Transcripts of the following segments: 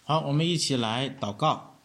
好，我们一起来祷告。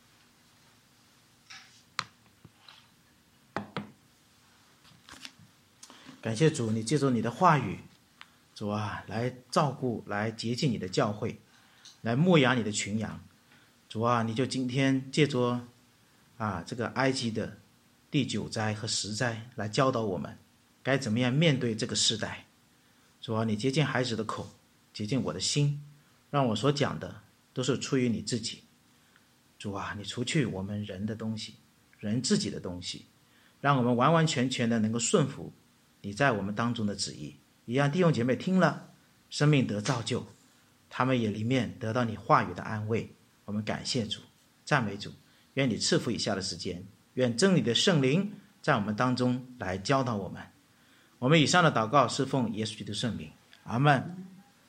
感谢主，你借助你的话语，主啊，来照顾，来洁净你的教会，来牧养你的群羊。主啊，你就今天借助这个埃及的第9灾和10灾来教导我们该怎么样面对这个世代。主啊，你洁净孩子的口，洁净我的心，让我所讲的都是出于你自己。主啊，你除去我们人的东西，人自己的东西，让我们完完全全的能够顺服你在我们当中的旨意，也让弟兄姐妹听了生命得造就，他们也里面得到你话语的安慰。我们感谢主，赞美主，愿你赐福以下的时间，愿真理的圣灵在我们当中来教导我们。我们以上的祷告是奉耶稣基督圣名，阿们。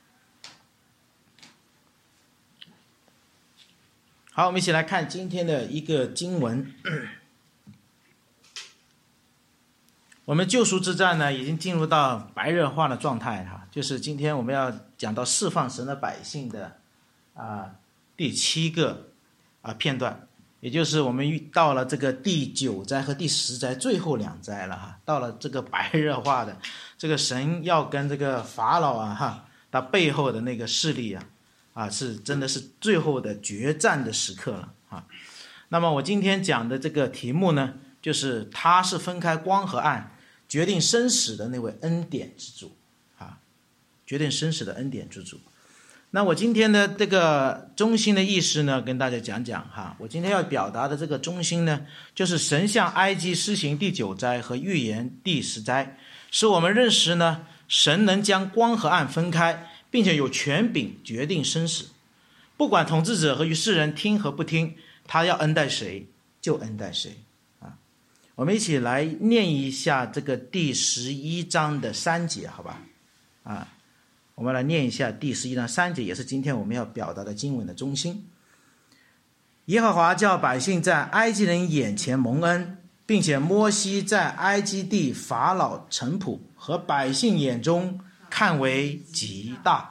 好，我们一起来看今天的一个经文。我们救赎之战呢，已经进入到白热化的状态哈，就是今天我们要讲到释放神的百姓的第7个片段，也就是我们到了这个第9灾和第10灾最后2灾了哈，到了这个白热化的这个神要跟这个法老他背后的那个势力是真的是最后的决战的时刻了啊。那么我今天讲的这个题目呢，就是他是分开光和暗，决定生死的那位恩典之主决定生死的恩典之主。那我今天的这个中心的意思呢，跟大家讲讲我今天要表达的这个中心呢，就是神向埃及施行第9灾和预言第10灾，使我们认识呢，神能将光和暗分开，并且有权柄决定生死。不管统治者和于世人听和不听，他要恩待谁就恩待谁我们一起来念一下这个第11章的3节，好吧我们来念一下第11章3节，也是今天我们要表达的经文的中心。耶和华叫百姓在埃及人眼前蒙恩，并且摩西在埃及地法老臣仆和百姓眼中看为极大。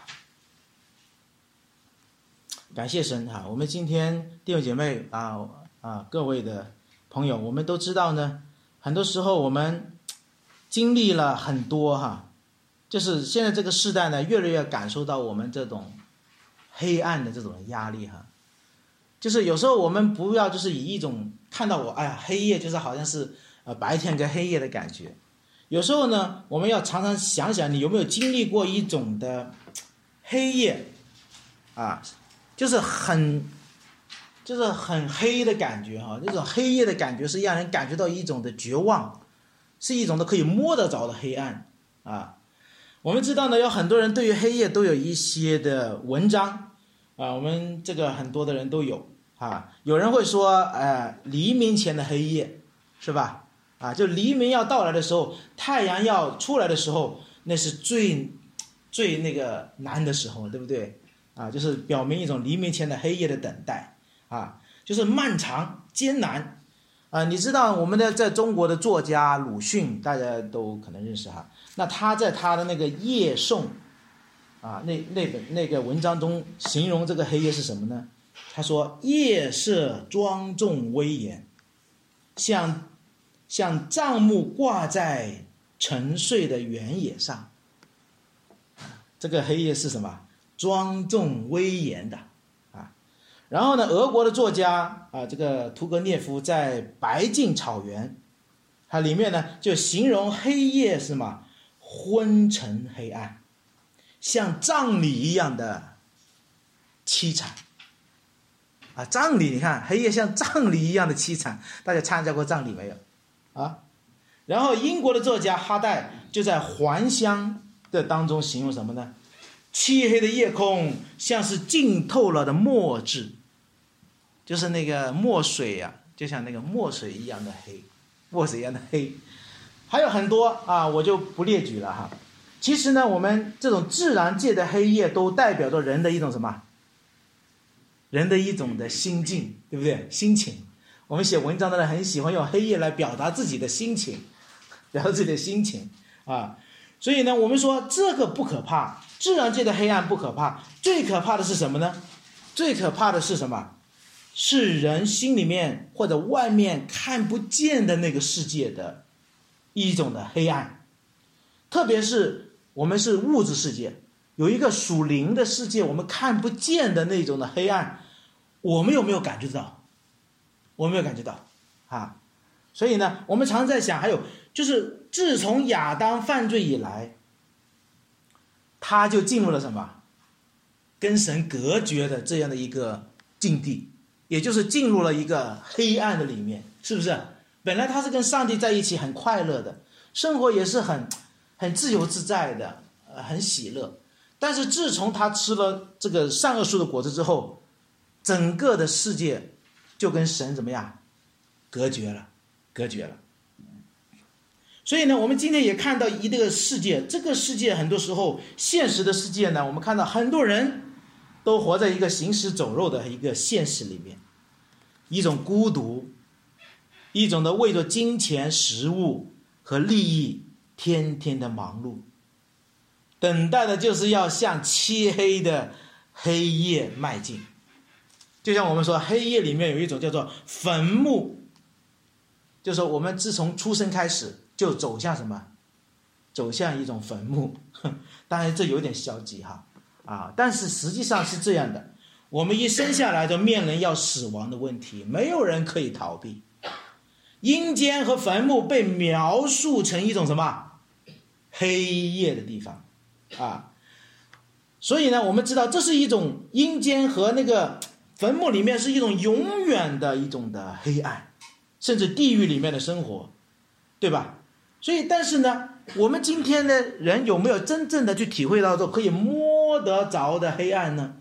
感谢神我们今天弟兄姐妹各位的朋友，我们都知道呢，很多时候我们经历了很多就是现在这个时代呢，越来越感受到我们这种黑暗的这种压力就是有时候我们不要就是以一种看到黑夜就是好像是白天跟黑夜的感觉。有时候呢，我们要常常想想，你有没有经历过一种的黑夜就是很黑的感觉这种黑夜的感觉是让人感觉到一种的绝望，是一种的可以摸得着的黑暗我们知道呢，有很多人对于黑夜都有一些的文章我们这个很多的人都有有人会说黎明前的黑夜是吧就黎明要到来的时候，太阳要出来的时候，那是最那个难的时候，对不对就是表明一种黎明前的黑夜的等待就是漫长艰难你知道我们的在中国的作家鲁迅，大家都可能认识那他在他的那个夜颂那个文章中形容这个黑夜是什么呢？他说夜色庄重威严，像帐幕挂在沉睡的原野上。这个黑夜是什么？庄重威严的然后呢，俄国的作家这个屠格涅夫在《白净草原》它里面呢就形容黑夜是什么？昏沉黑暗，像葬礼一样的凄惨葬礼，你看黑夜像葬礼一样的凄惨，大家参加过葬礼没有然后英国的作家哈代就在《还乡》的当中形容什么呢？漆黑的夜空像是浸透了的墨汁，就是那个墨水就像那个墨水一样的黑，墨水一样的黑。还有很多我就不列举了其实呢，我们这种自然界的黑夜都代表着人的一种什么？人的一种的心境，对不对？心情。我们写文章的人很喜欢用黑夜来表达自己的心情，所以呢，我们说这个不可怕，自然界的黑暗不可怕，最可怕的是什么呢？ 最可怕的是什么？是人心里面或者外面看不见的那个世界的一种的黑暗。特别是我们是物质世界，有一个属灵的世界，我们看不见的那种的黑暗，我们有没有感觉到？我没有感觉到啊。所以呢，我们常在想，还有就是自从亚当犯罪以来，他就进入了什么？跟神隔绝的这样的一个境地，也就是进入了一个黑暗的里面，是不是？本来他是跟上帝在一起很快乐的，生活也是很自由自在的，很喜乐。但是自从他吃了这个善恶树的果子之后，整个的世界就跟神怎么样？隔绝了。所以呢，我们今天也看到一个世界，这个世界很多时候现实的世界呢，我们看到很多人都活在一个行尸走肉的一个现实里面，一种孤独，一种的为着金钱、食物和利益天天的忙碌，等待的就是要向漆黑的黑夜迈进。就像我们说，黑夜里面有一种叫做坟墓，就是我们自从出生开始就走向什么？走向一种坟墓。当然这有点消极但是实际上是这样的，我们一生下来就面临要死亡的问题，没有人可以逃避。阴间和坟墓被描述成一种什么？黑夜的地方所以呢，我们知道这是一种阴间和那个坟墓里面是一种永远的一种的黑暗，甚至地狱里面的生活，对吧？所以但是呢，我们今天的人有没有真正的去体会到这可以摸得着的黑暗呢？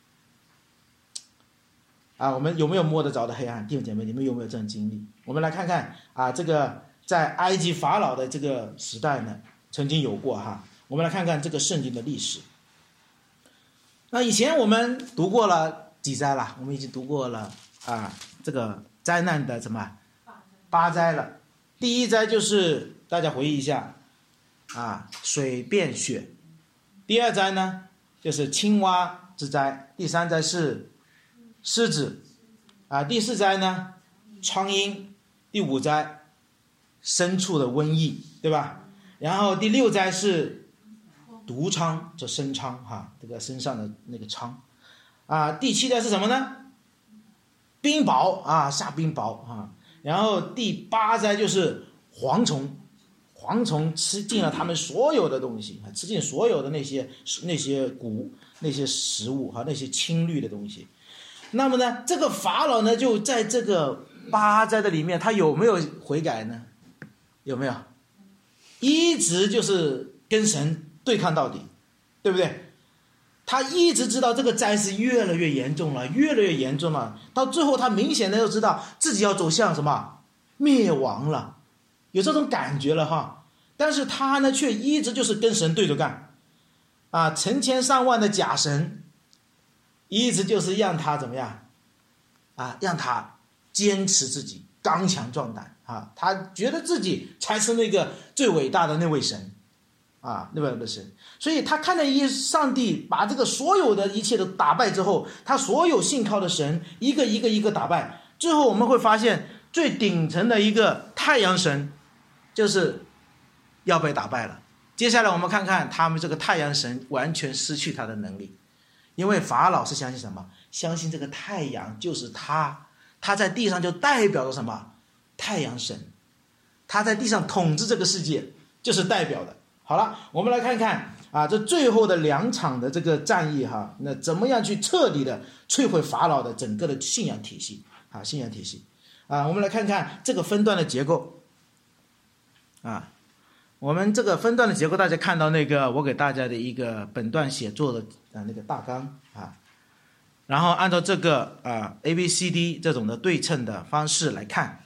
我们有没有摸得着的黑暗？弟兄姐妹，你们有没有这种经历？我们来看看这个在埃及法老的这个时代呢，曾经有过我们来看看这个圣经的历史。那以前我们读过了几灾了？我们已经读过了这个灾难的什么8灾了。第一灾就是大家回忆一下水变血。第二灾呢就是青蛙之灾。第三灾是狮子第四灾呢苍蝇。第五灾牲畜的瘟疫，对吧？然后第六灾是毒疮，这生疮这个身上的那个疮第七灾是什么呢？冰雹下冰雹然后第8灾就是蝗虫。蝗虫吃尽了他们所有的东西，吃尽所有的那些谷、那些食物那些青绿的东西。那么呢，这个法老呢，就在这个8灾的里面，他有没有悔改呢？有没有？一直就是跟神对抗到底，对不对？他一直知道这个灾是越来越严重了，越来越严重了，到最后他明显的就知道自己要走向什么灭亡了，有这种感觉了但是他呢，却一直就是跟神对着干成千上万的假神，一直就是让他怎么样让他坚持自己，刚强壮胆他觉得自己才是那个最伟大的那位神那位的神。所以他看见上帝把这个所有的一切都打败之后，他所有信靠的神一个一个打败，最后我们会发现最顶层的一个太阳神就是要被打败了。接下来我们看看他们这个太阳神完全失去他的能力，因为法老是相信什么？相信这个太阳就是他在地上就代表着什么？太阳神，他在地上统治这个世界就是代表的。好了，我们来看看这最后的2场的这个战役那怎么样去彻底的摧毁法老的整个的信仰体系信仰体系我们来看看这个分段的结构我们这个分段的结构，大家看到那个我给大家的一个本段写作的那个大纲然后按照这个ABCD 这种的对称的方式来看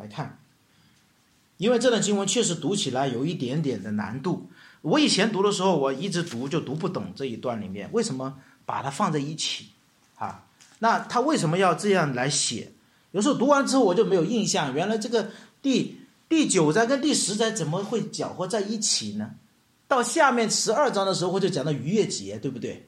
因为这段经文确实读起来有一点点的难度。我以前读的时候，我一直读就读不懂这一段里面为什么把它放在一起那他为什么要这样来写？有时候读完之后我就没有印象，原来这个第9章跟第10章怎么会搅和在一起呢？到下面12章的时候就讲到逾越节，对不对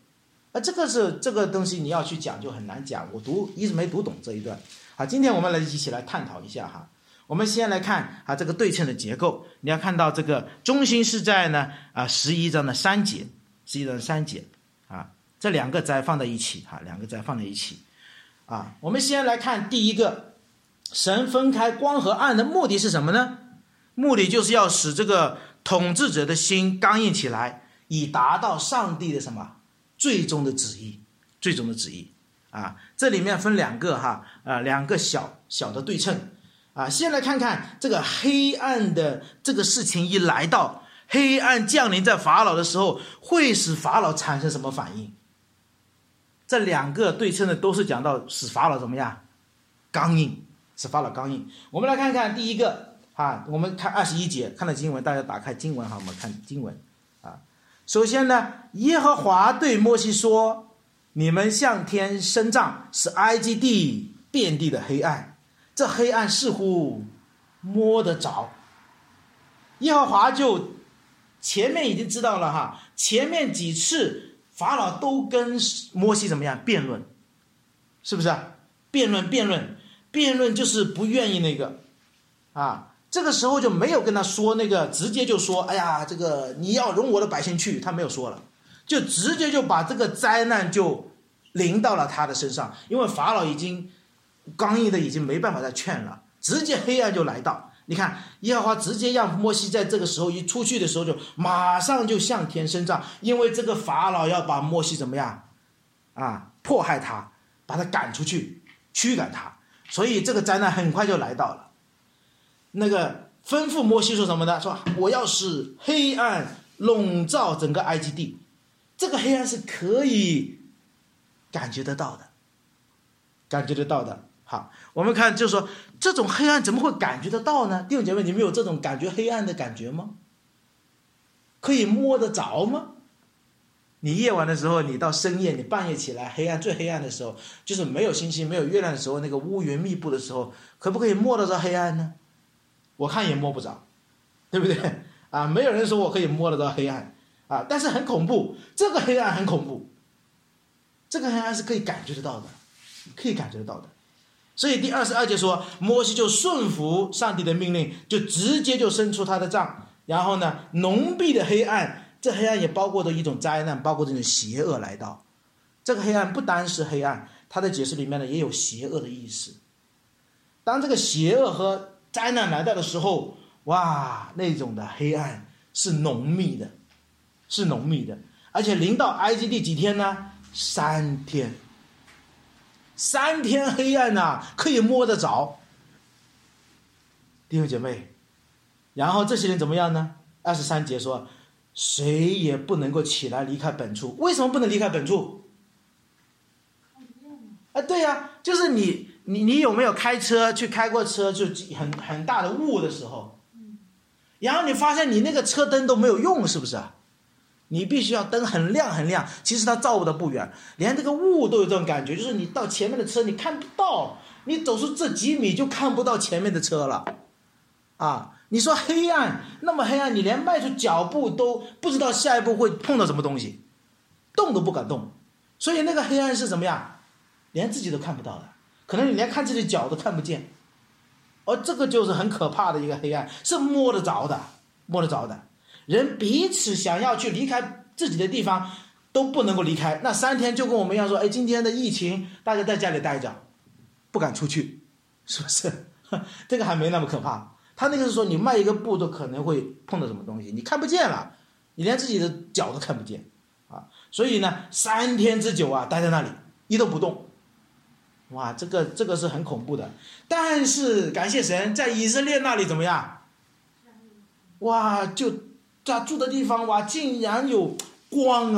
这个东西你要去讲就很难讲，我一直没读懂这一段。好，今天我们一起来探讨一下哈。我们先来看这个对称的结构，你要看到这个中心是在呢11章的3节，11章的3节啊，这两个再放在一起哈，两个再放在一起啊。我们先来看第一个，神分开光和暗的目的是什么呢？目的就是要使这个统治者的心刚硬起来，以达到上帝的什么最终的旨意，最终的旨意啊。这里面分两个两个小的对称啊。先来看看这个黑暗的这个事情一来到，黑暗降临在法老的时候，会使法老产生什么反应？这两个对称的都是讲到使法老怎么样刚硬，使法老刚硬。我们来看看第一个我们看21节，看到经文，大家打开经文我们看经文啊。首先呢，耶和华对摩西说：“你们向天伸杖，使埃及地遍地的黑暗。”这黑暗似乎摸得着。耶和华就前面已经知道了前面几次法老都跟摩西怎么样辩论，是不是辩论就是不愿意那个这个时候就没有跟他说那个，直接就说哎呀，这个你要容我的百姓去，他没有说了，就直接就把这个灾难就临到了他的身上，因为法老已经刚硬的已经没办法再劝了，直接黑暗就来到。你看耶和华直接让摩西在这个时候一出去的时候就马上就向天伸杖，因为这个法老要把摩西怎么样迫害他，把他赶出去，驱赶他，所以这个灾难很快就来到了。那个吩咐摩西说什么呢？说我要使黑暗笼罩整个埃及地。这个黑暗是可以感觉得到的，好，我们看就是说这种黑暗怎么会感觉得到呢？弟兄姐妹，你们有这种感觉黑暗的感觉吗？可以摸得着吗？你夜晚的时候，你到深夜，你半夜起来，黑暗最黑暗的时候，就是没有星星没有月亮的时候，那个乌云密布的时候，可不可以摸得着黑暗呢？我看也摸不着，对不对没有人说我可以摸得到黑暗但是很恐怖，这个黑暗很恐怖，这个黑暗是可以感觉得到的，所以第22节说，摩西就顺服上帝的命令，就直接就伸出他的杖，然后呢，浓密的黑暗，这黑暗也包括着一种灾难，包括这种邪恶来到。这个黑暗不单是黑暗，它的解释里面呢也有邪恶的意思。当这个邪恶和灾难来到的时候，哇，那种的黑暗是浓密的，而且临到埃及地几天呢？3天，3天黑暗可以摸得着，弟兄姐妹。然后这些人怎么样呢？23节说，谁也不能够起来离开本处。为什么不能离开本处？对呀，就是你有没有开过车就很大的雾的时候，然后你发现你那个车灯都没有用，是不是你必须要灯很亮，其实它照的不远，连这个雾都有这种感觉，就是你到前面的车你看不到，你走出这几米就看不到前面的车了你说黑暗，那么黑暗，你连迈出脚步都不知道下一步会碰到什么东西，动都不敢动。所以那个黑暗是怎么样？连自己都看不到的，可能你连看自己脚都看不见。这个就是很可怕的一个黑暗，是摸得着的。人彼此想要去离开自己的地方都不能够离开。那3天就跟我们一样说，今天的疫情大家在家里待着，不敢出去，是不是？这个还没那么可怕。他那个是说你迈一个步都可能会碰到什么东西，你看不见了，你连自己的脚都看不见所以呢3天之久待在那里一动不动。哇，这个是很恐怖的。但是感谢神，在以色列那里怎么样？哇，就他住的地方哇，竟然有光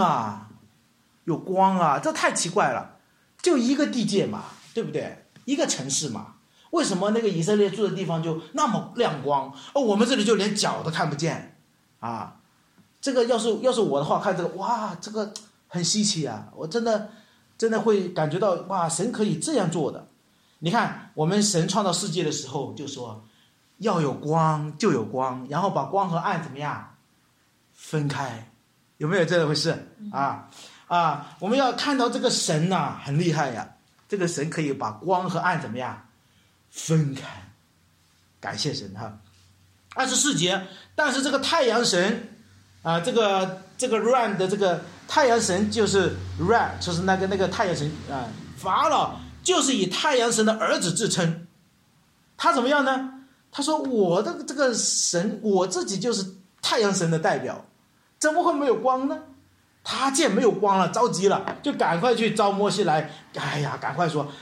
这太奇怪了。就一个地界嘛，对不对？一个城市嘛，为什么那个以色列住的地方就那么亮光，我们这里就连脚都看不见这个要是我的话，看这个哇，这个很稀奇我真的会感觉到哇，神可以这样做的。你看我们神创造世界的时候就说要有光就有光，然后把光和暗怎么样分开，有没有这回事我们要看到这个神呐，很厉害呀。这个神可以把光和暗怎么样分开，感谢神哈。24节，但是这个太阳神这个 Ra 的这个太阳神就是 Ra， 就是那个太阳神法老就是以太阳神的儿子自称。他怎么样呢？他说我的这个神，我自己就是太阳神的代表，怎么会没有光呢？他见没有光了，着急了，就赶快去招摩西来。赶快说，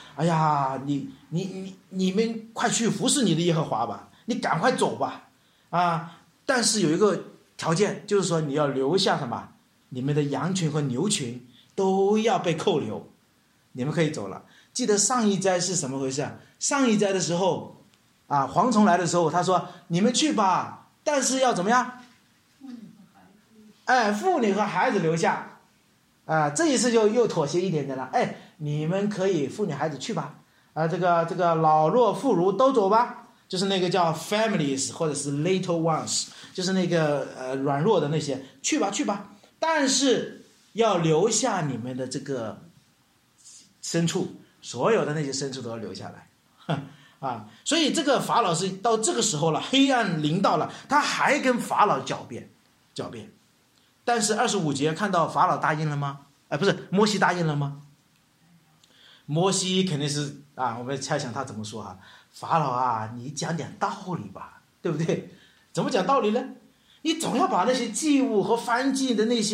你们快去服侍你的耶和华吧，你赶快走吧，但是有一个条件，就是说你要留下什么？你们的羊群和牛群都要被扣留，你们可以走了。记得上一灾是什么回事啊？上一灾的时候蝗虫来的时候，他说你们去吧，但是要怎么样？妇女和孩子留下，这一次就又妥协一点点了。你们可以妇女孩子去吧，这个老弱妇孺都走吧，就是那个叫 families 或者是 little ones， 就是那个软弱的那些，去吧，但是要留下你们的这个牲畜，所有的那些牲畜都要留下来。所以这个法老是到这个时候了，黑暗临到了，他还跟法老狡辩。但是25节看到法老答应了吗？不是，摩西答应了吗？摩西肯定是我们猜想他怎么说法老你讲点道理吧，对不对？怎么讲道理呢？你总要把那些祭物和燔祭的那些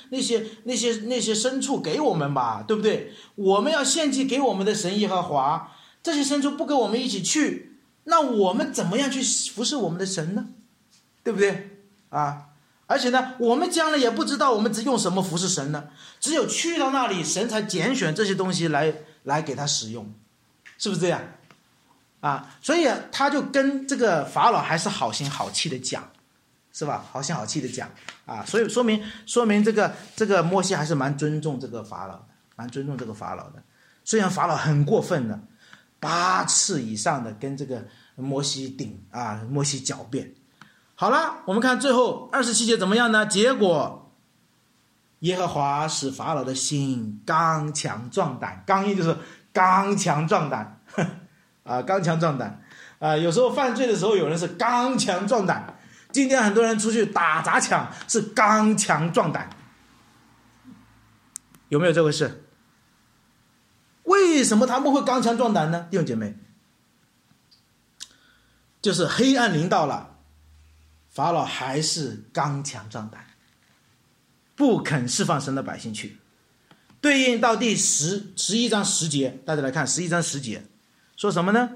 牲畜给我们吧，对不对？我们要献祭给我们的神耶和华，这些牲畜不跟我们一起去，那我们怎么样去服侍我们的神呢？对不对而且呢，我们将来也不知道我们用什么服侍神呢？只有去到那里，神才拣选这些东西来给他使用，是不是这样所以他就跟这个法老还是好心好气的讲，是吧？好心好气的讲所以说明这个摩西还是蛮尊重这个法老的，虽然法老很过分的8次以上的跟这个摩西摩西狡辩。好了，我们看最后27节怎么样呢？结果耶和华使法老的心刚强壮胆，刚硬就是刚强壮胆刚强壮胆有时候犯罪的时候有人是刚强壮胆，今天很多人出去打砸抢是刚强壮胆，有没有这回事？为什么他们会刚强壮胆呢？弟兄姐妹，就是黑暗临到了，法老还是刚强壮胆，不肯释放神的百姓去。对应到第11章10节，大家来看11章10节说什么呢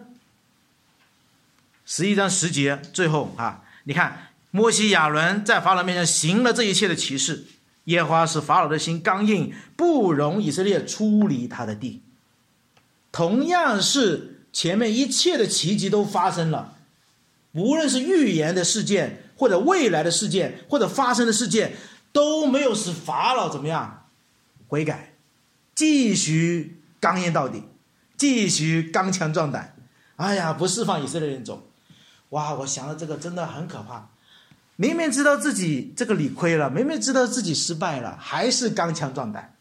？11章10节最后你看摩西亚伦在法老面前行了这一切的奇事，耶和华使法老的心刚硬，不容以色列出离他的地。同样是前面一切的奇迹都发生了，无论是预言的事件或者未来的事件或者发生的事件，都没有使法老怎么样悔改，继续刚硬到底，继续刚强壮胆，不释放以色列人走。我想到这个真的很可怕，明明知道自己这个理亏了，明明知道自己失败了，还是刚强壮胆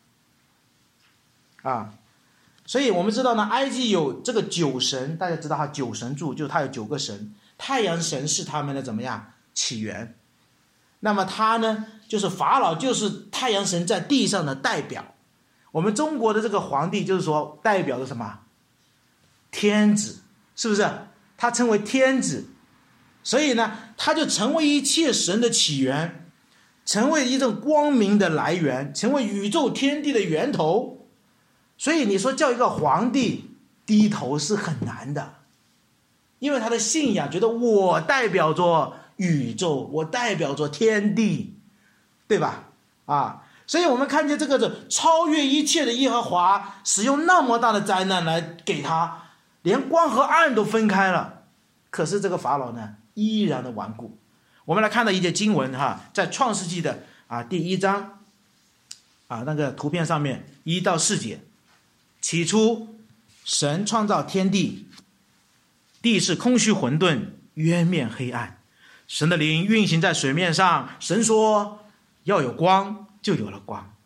所以我们知道呢，埃及有这个9神，大家知道9神柱，就是它有9个神，太阳神是他们的怎么样起源。那么他呢，就是法老就是太阳神在地上的代表。我们中国的这个皇帝就是说代表的什么？天子，是不是？他称为天子，所以呢，他就成为一切神的起源，成为一种光明的来源，成为宇宙天地的源头。所以你说叫一个皇帝低头是很难的，因为他的信仰觉得我代表着宇宙，我代表着天地，对吧？所以我们看见这个超越一切的耶和华使用那么大的灾难来给他，连光和暗都分开了，可是这个法老呢依然的顽固。我们来看到一节经文在创世纪的第1章那个图片上面1到4节，起初神创造天地，地是空虚混沌，渊面黑暗，神的灵运行在水面上，神说要有光，就有了光。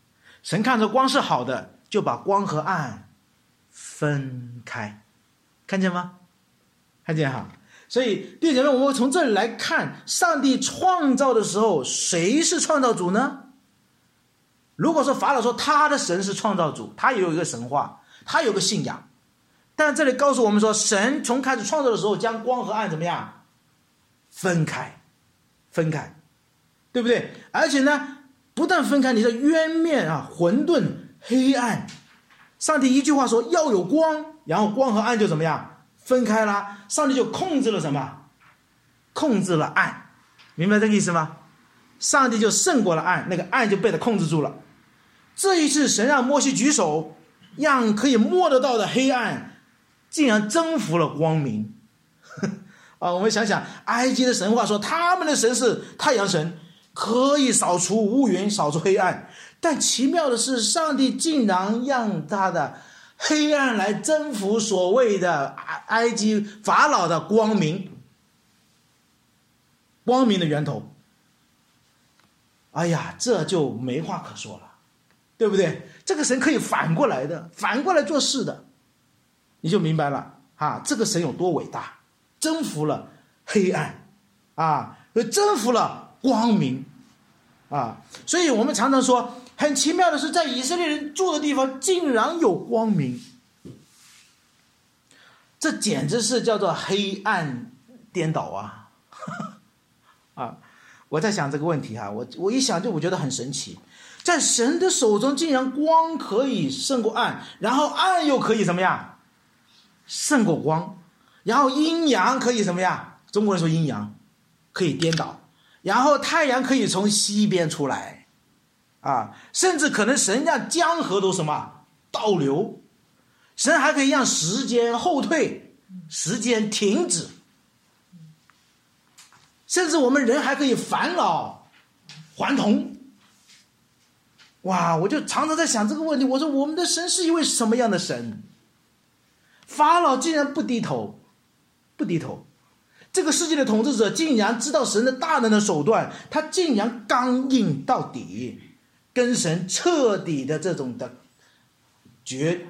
神看着光是好的，就把光和暗分开，看见吗？看见哈。所以弟兄姐妹，我们从这里来看，上帝创造的时候，谁是创造主呢？如果说法老说他的神是创造主，他也有一个神话，他有个信仰，但这里告诉我们说，神从开始创造的时候，将光和暗怎么样？分开，对不对？而且呢，不但分开，你的渊面啊，混沌黑暗，上帝一句话说要有光，然后光和暗就怎么样？分开了。上帝就控制了什么？控制了暗，明白这个意思吗？上帝就胜过了暗，那个暗就被他控制住了。这一次神让摩西举手，让可以摸得到的黑暗竟然征服了光明我们想想埃及的神话说他们的神是太阳神，可以扫除乌云，扫除黑暗，但奇妙的是上帝竟然让他的黑暗来征服所谓的埃及法老的光明的源头。哎呀，这就没话可说了，对不对？这个神可以反过来的，反过来做事的，你就明白了这个神有多伟大，征服了黑暗征服了光明所以我们常常说，很奇妙的是，在以色列人住的地方竟然有光明，这简直是叫做黑暗颠倒我在想这个问题我一想就我觉得很神奇，在神的手中竟然光可以胜过暗，然后暗又可以怎么样胜过光，然后阴阳可以怎么样，中国人说阴阳可以颠倒，然后太阳可以从西边出来甚至可能神让江河都什么倒流，神还可以让时间后退，时间停止，甚至我们人还可以返老还童。哇，我就常常在想这个问题，我说我们的神是一位什么样的神？法老竟然不低头，这个世界的统治者竟然知道神的大能的手段，他竟然刚硬到底，跟神彻底的这种的决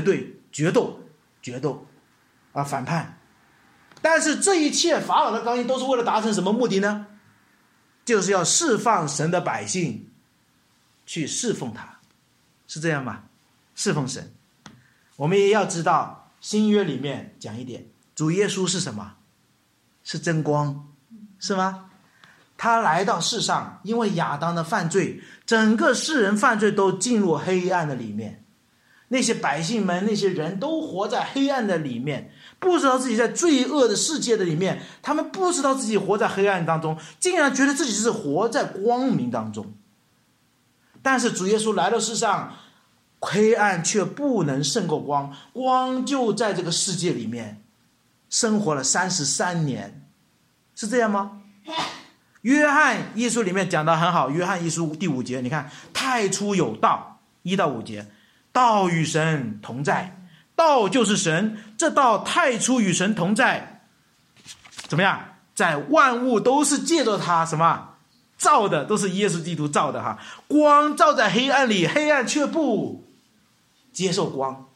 斗反叛。但是这一切法老的刚硬都是为了达成什么目的呢？就是要释放神的百姓去侍奉他，是这样吗？侍奉神。我们也要知道新约里面讲一点，主耶稣是什么？是真光，是吗？他来到世上，因为亚当的犯罪，整个世人犯罪都进入黑暗的里面，那些百姓们，那些人都活在黑暗的里面，不知道自己在罪恶的世界的里面，他们不知道自己活在黑暗当中，竟然觉得自己是活在光明当中。但是主耶稣来到世上，黑暗却不能胜过光，光就在这个世界里面生活了33年，是这样吗？约翰一书里面讲得很好，约翰一书第5节，你看，太初有道，1到5节，道与神同在，道就是神，这道太初与神同在，怎么样？在万物都是借着他什么造的，都是耶稣基督造的光照在黑暗里，黑暗却不接受光。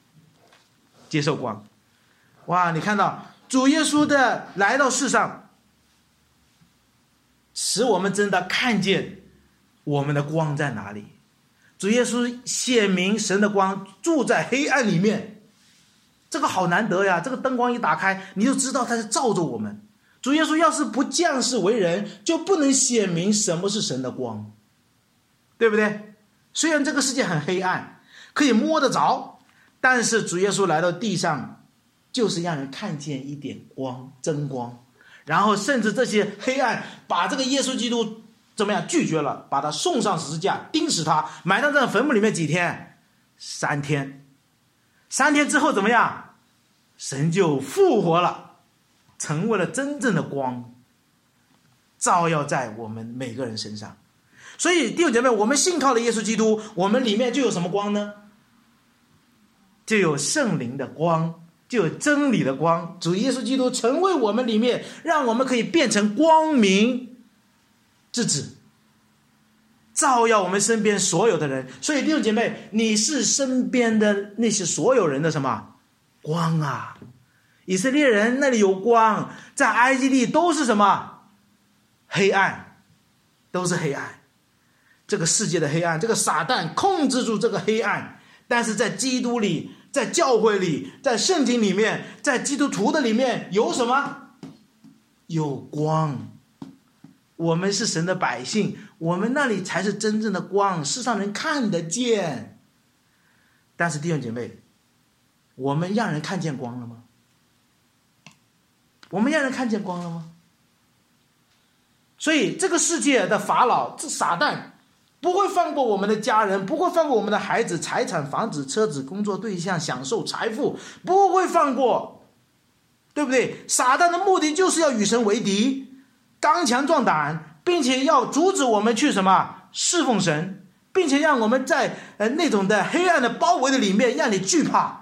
哇，你看到主耶稣的来到世上，使我们真的看见我们的光在哪里。主耶稣显明神的光住在黑暗里面，这个好难得呀！这个灯光一打开，你就知道它是照着我们。主耶稣要是不降世为人，就不能显明什么是神的光，对不对？虽然这个世界很黑暗，可以摸得着，但是主耶稣来到地上，就是让人看见一点光，真光。然后甚至这些黑暗把这个耶稣基督怎么样拒绝了，把他送上十字架，钉死他，埋到这个坟墓里面几天？3天。3天之后怎么样？神就复活了，成为了真正的光，照耀在我们每个人身上。所以弟兄姐妹，我们信靠了耶稣基督，我们里面就有什么光呢？就有圣灵的光，就有真理的光。主耶稣基督成为我们里面，让我们可以变成光明之子， 照耀我们身边所有的人。所以弟兄姐妹，你是身边的那些所有人的什么？光啊！以色列人那里有光，在埃及地都是什么？黑暗，都是黑暗。这个世界的黑暗，这个撒旦控制住这个黑暗，但是在基督里，在教会里，在圣经里面，在基督徒的里面有什么？有光。我们是神的百姓，我们那里才是真正的光，世上人看得见。但是弟兄姐妹，我们让人看见光了吗？我们让人看见光了吗？所以这个世界的法老，这撒旦不会放过我们的家人，不会放过我们的孩子、财产、房子、车子、工作对象、享受、财富，不会放过，对不对？撒旦的目的就是要与神为敌，刚强壮胆，并且要阻止我们去什么？侍奉神，并且让我们在那种的黑暗的包围的里面，让你惧怕。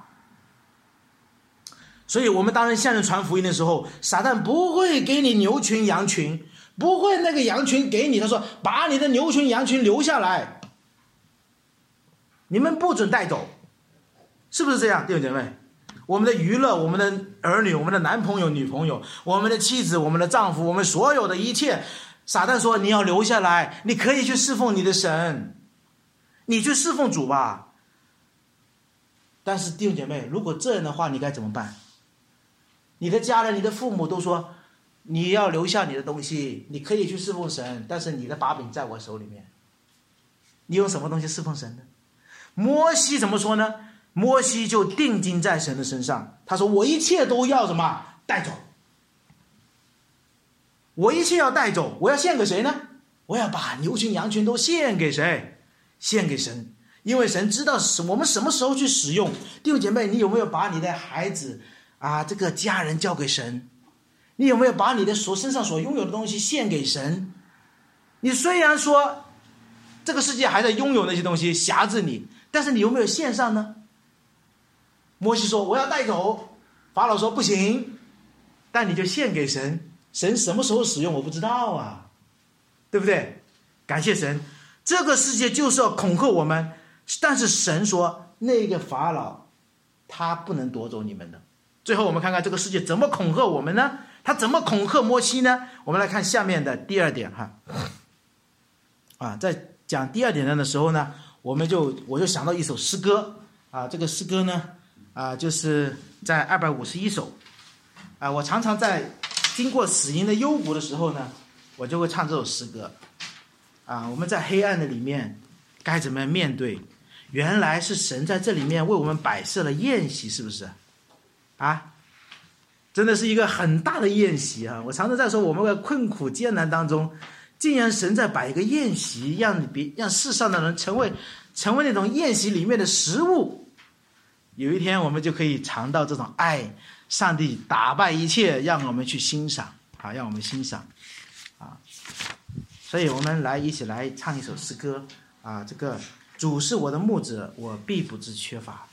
所以我们当然向人传福音的时候，撒旦不会给你牛群羊群，不会那个羊群给你，他说把你的牛群羊群留下来，你们不准带走，是不是这样？弟兄姐妹，我们的娱乐，我们的儿女，我们的男朋友女朋友，我们的妻子，我们的丈夫，我们所有的一切，撒旦说你要留下来，你可以去侍奉你的神，你去侍奉主吧。但是弟兄姐妹，如果这样的话，你该怎么办？你的家人，你的父母都说你要留下你的东西，你可以去侍奉神，但是你的把柄在我手里面，你用什么东西侍奉神呢？摩西怎么说呢？摩西就定睛在神的身上，他说我一切都要什么？带走，我一切要带走，我要献给谁呢？我要把牛群羊群都献给谁？献给神。因为神知道我们什么时候去使用。弟兄姐妹，你有没有把你的孩子这个家人交给神？你有没有把你的身上所拥有的东西献给神？你虽然说这个世界还在拥有那些东西辖制你，但是你有没有献上呢？摩西说我要带走，法老说不行，但你就献给神，神什么时候使用我不知道啊，对不对？感谢神，这个世界就是要恐吓我们，但是神说那个法老他不能夺走你们的。最后我们看看这个世界怎么恐吓我们呢？他怎么恐吓摩西呢？我们来看下面的第二点在讲第二点的时候呢，我就想到一首诗歌这个诗歌呢就是在251首我常常在经过死荫的幽谷的时候呢，我就会唱这首诗歌我们在黑暗的里面该怎么样面对？原来是神在这里面为我们摆设了宴席，是不是真的是一个很大的宴席我常常在说，我们在困苦艰难当中，竟然神在摆一个宴席，让世上的人成为那种宴席里面的食物。有一天我们就可以尝到这种爱，上帝打败一切，让我们去欣赏让我们欣赏所以我们一起来唱一首诗歌这个主是我的牧者，我必不致缺乏。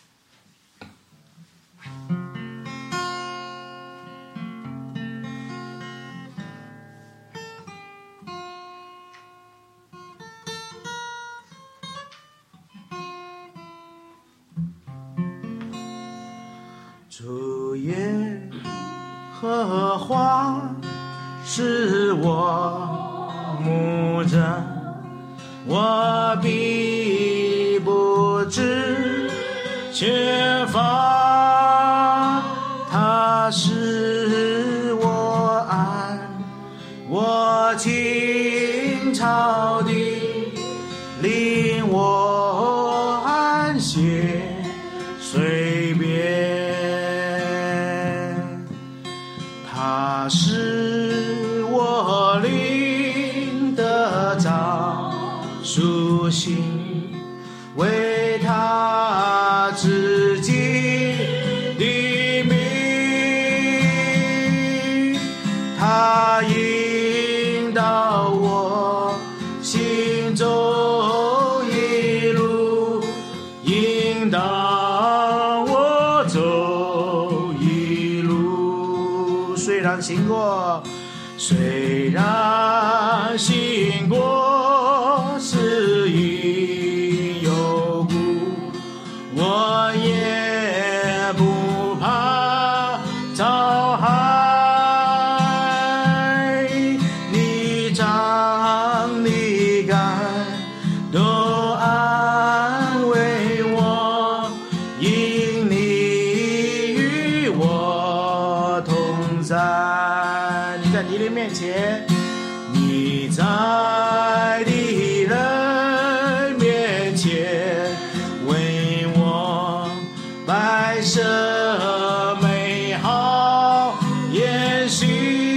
主耶和华是我牧者，我必不致缺乏，他使我安我青草地，令我安歇水边，他使我灵得着苏醒，为他自己的名，他引导我心中一路，引导我走一路。虽然行过是前，你在敌人面前为我摆设美好筵席，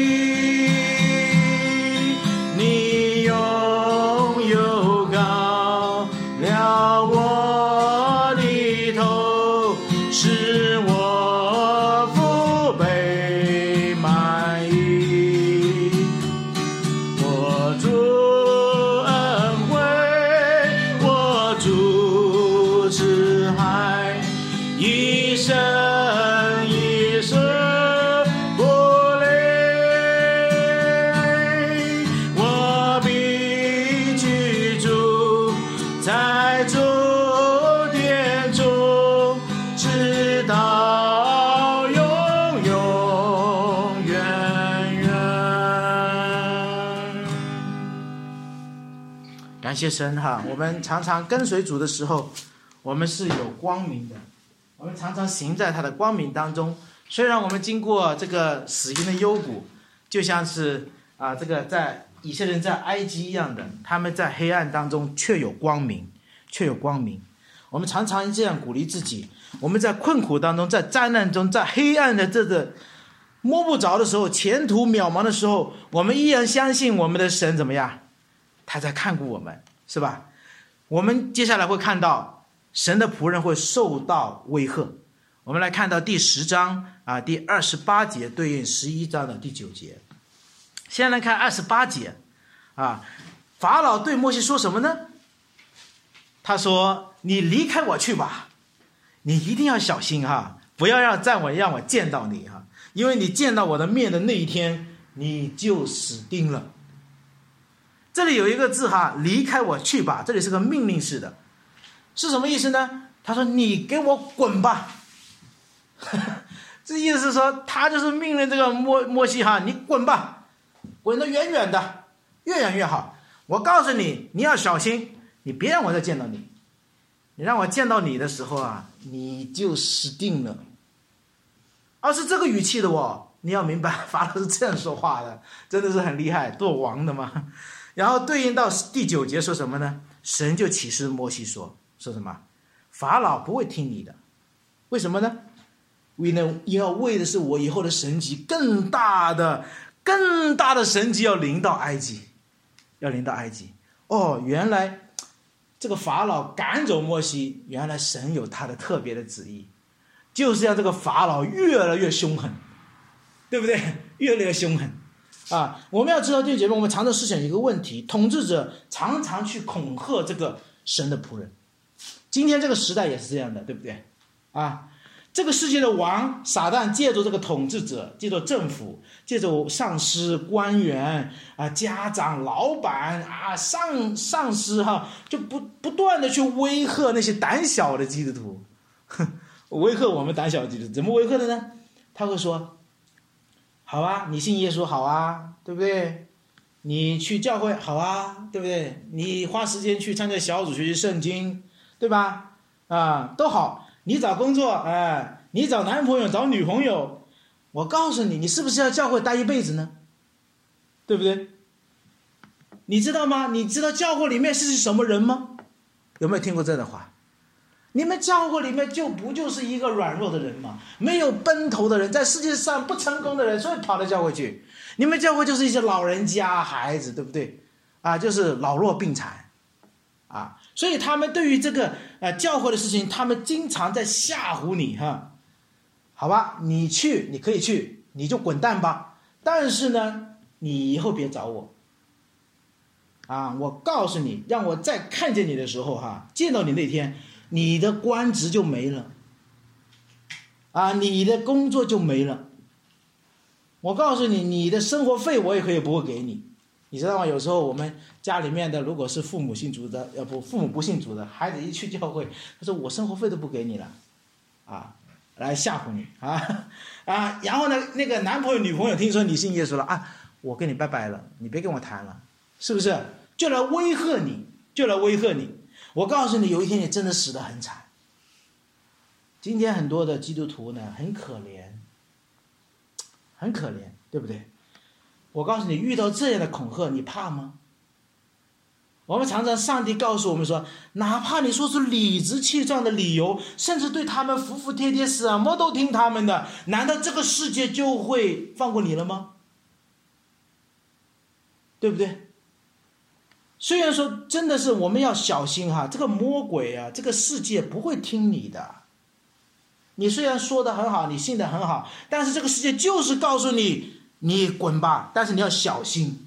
你拥有高了我的头，使我腹背满溢。我主恩惠，我主慈爱，一生一世不累。我必居住在主殿中，直到永永远远。感谢神哈！我们常常跟随主的时候，我们是有光明的，我们常常行在他的光明当中。虽然我们经过这个死荫的幽谷，就像是这个在以色列人在埃及一样的，他们在黑暗当中却有光明，却有光明。我们常常这样鼓励自己，我们在困苦当中，在灾难中，在黑暗的这个摸不着的时候，前途渺茫的时候，我们依然相信我们的神怎么样？他在看顾我们，是吧？我们接下来会看到神的仆人会受到威吓。我们来看到第10章第28节对应11章的第9节。先来看28节法老对摩西说什么呢？他说：“你离开我去吧，你一定要小心不要让我见到你因为你见到我的面的那一天，你就死定了。”这里有一个字离开我去吧，这里是个命令式的，是什么意思呢？他说：“你给我滚吧。”这意思是说，他就是命令这个摩西你滚吧，滚得远远的，越远越好。我告诉你，你要小心，你别让我再见到你。你让我见到你的时候你就死定了。是这个语气的你要明白，法老是这样说话的，真的是很厉害，做王的嘛。然后对应到第9节说什么呢？神就启示摩西说什么？法老不会听你的，为什么呢？要为的是我以后的神迹，更大的神迹要临到埃及，原来这个法老赶走摩西，原来神有他的特别的旨意，就是让这个法老越来越凶狠，对不对？越来越凶狠我们要知道，弟兄姐妹，我们常常思想一个问题，统治者常常去恐吓这个神的仆人。今天这个时代也是这样的，对不对这个世界的王撒旦借助这个统治者，借助政府，借助上司官员家长老板上司就不断的去威吓那些胆小的基督徒，威吓我们胆小的基督徒。怎么威吓的呢？他会说：好你信耶稣好对不对？你去教会好对不对？你花时间去参加小组学习圣经，对吧？都好。你找工作你找男朋友找女朋友，我告诉你，你是不是要教会待一辈子呢？对不对？你知道吗？你知道教会里面是什么人吗？有没有听过这样的话？你们教会里面不就是一个软弱的人吗？没有奔头的人，在世界上不成功的人，所以跑到教会去。你们教会就是一些老人家孩子，对不对就是老弱病残所以他们对于这个教会的事情，他们经常在吓唬你好吧，你可以去，你就滚蛋吧，但是呢你以后别找我我告诉你，让我再看见你的时候见到你那天，你的官职就没了你的工作就没了。我告诉你，你的生活费我也可以不会给你。你知道吗？有时候我们家里面的，如果是父母信主的，父母不信主的，孩子一去教会，他说我生活费都不给你了来吓唬你然后呢，那个男朋友女朋友听说你信耶稣了我跟你拜拜了，你别跟我谈了，是不是？就来威吓你。我告诉你，有一天你真的死得很惨。今天很多的基督徒呢，很可怜，对不对？ 我告诉你，遇到这样的恐吓，你怕吗？我们常常上帝告诉我们说，哪怕你说出理直气壮的理由，甚至对他们服服帖帖，什么都听他们的，难道这个世界就会放过你了吗？对不对？虽然说真的是我们要小心哈，这个魔鬼啊，这个世界不会听你的。你虽然说的很好，你信的很好，但是这个世界就是告诉你，你滚吧，但是你要小心。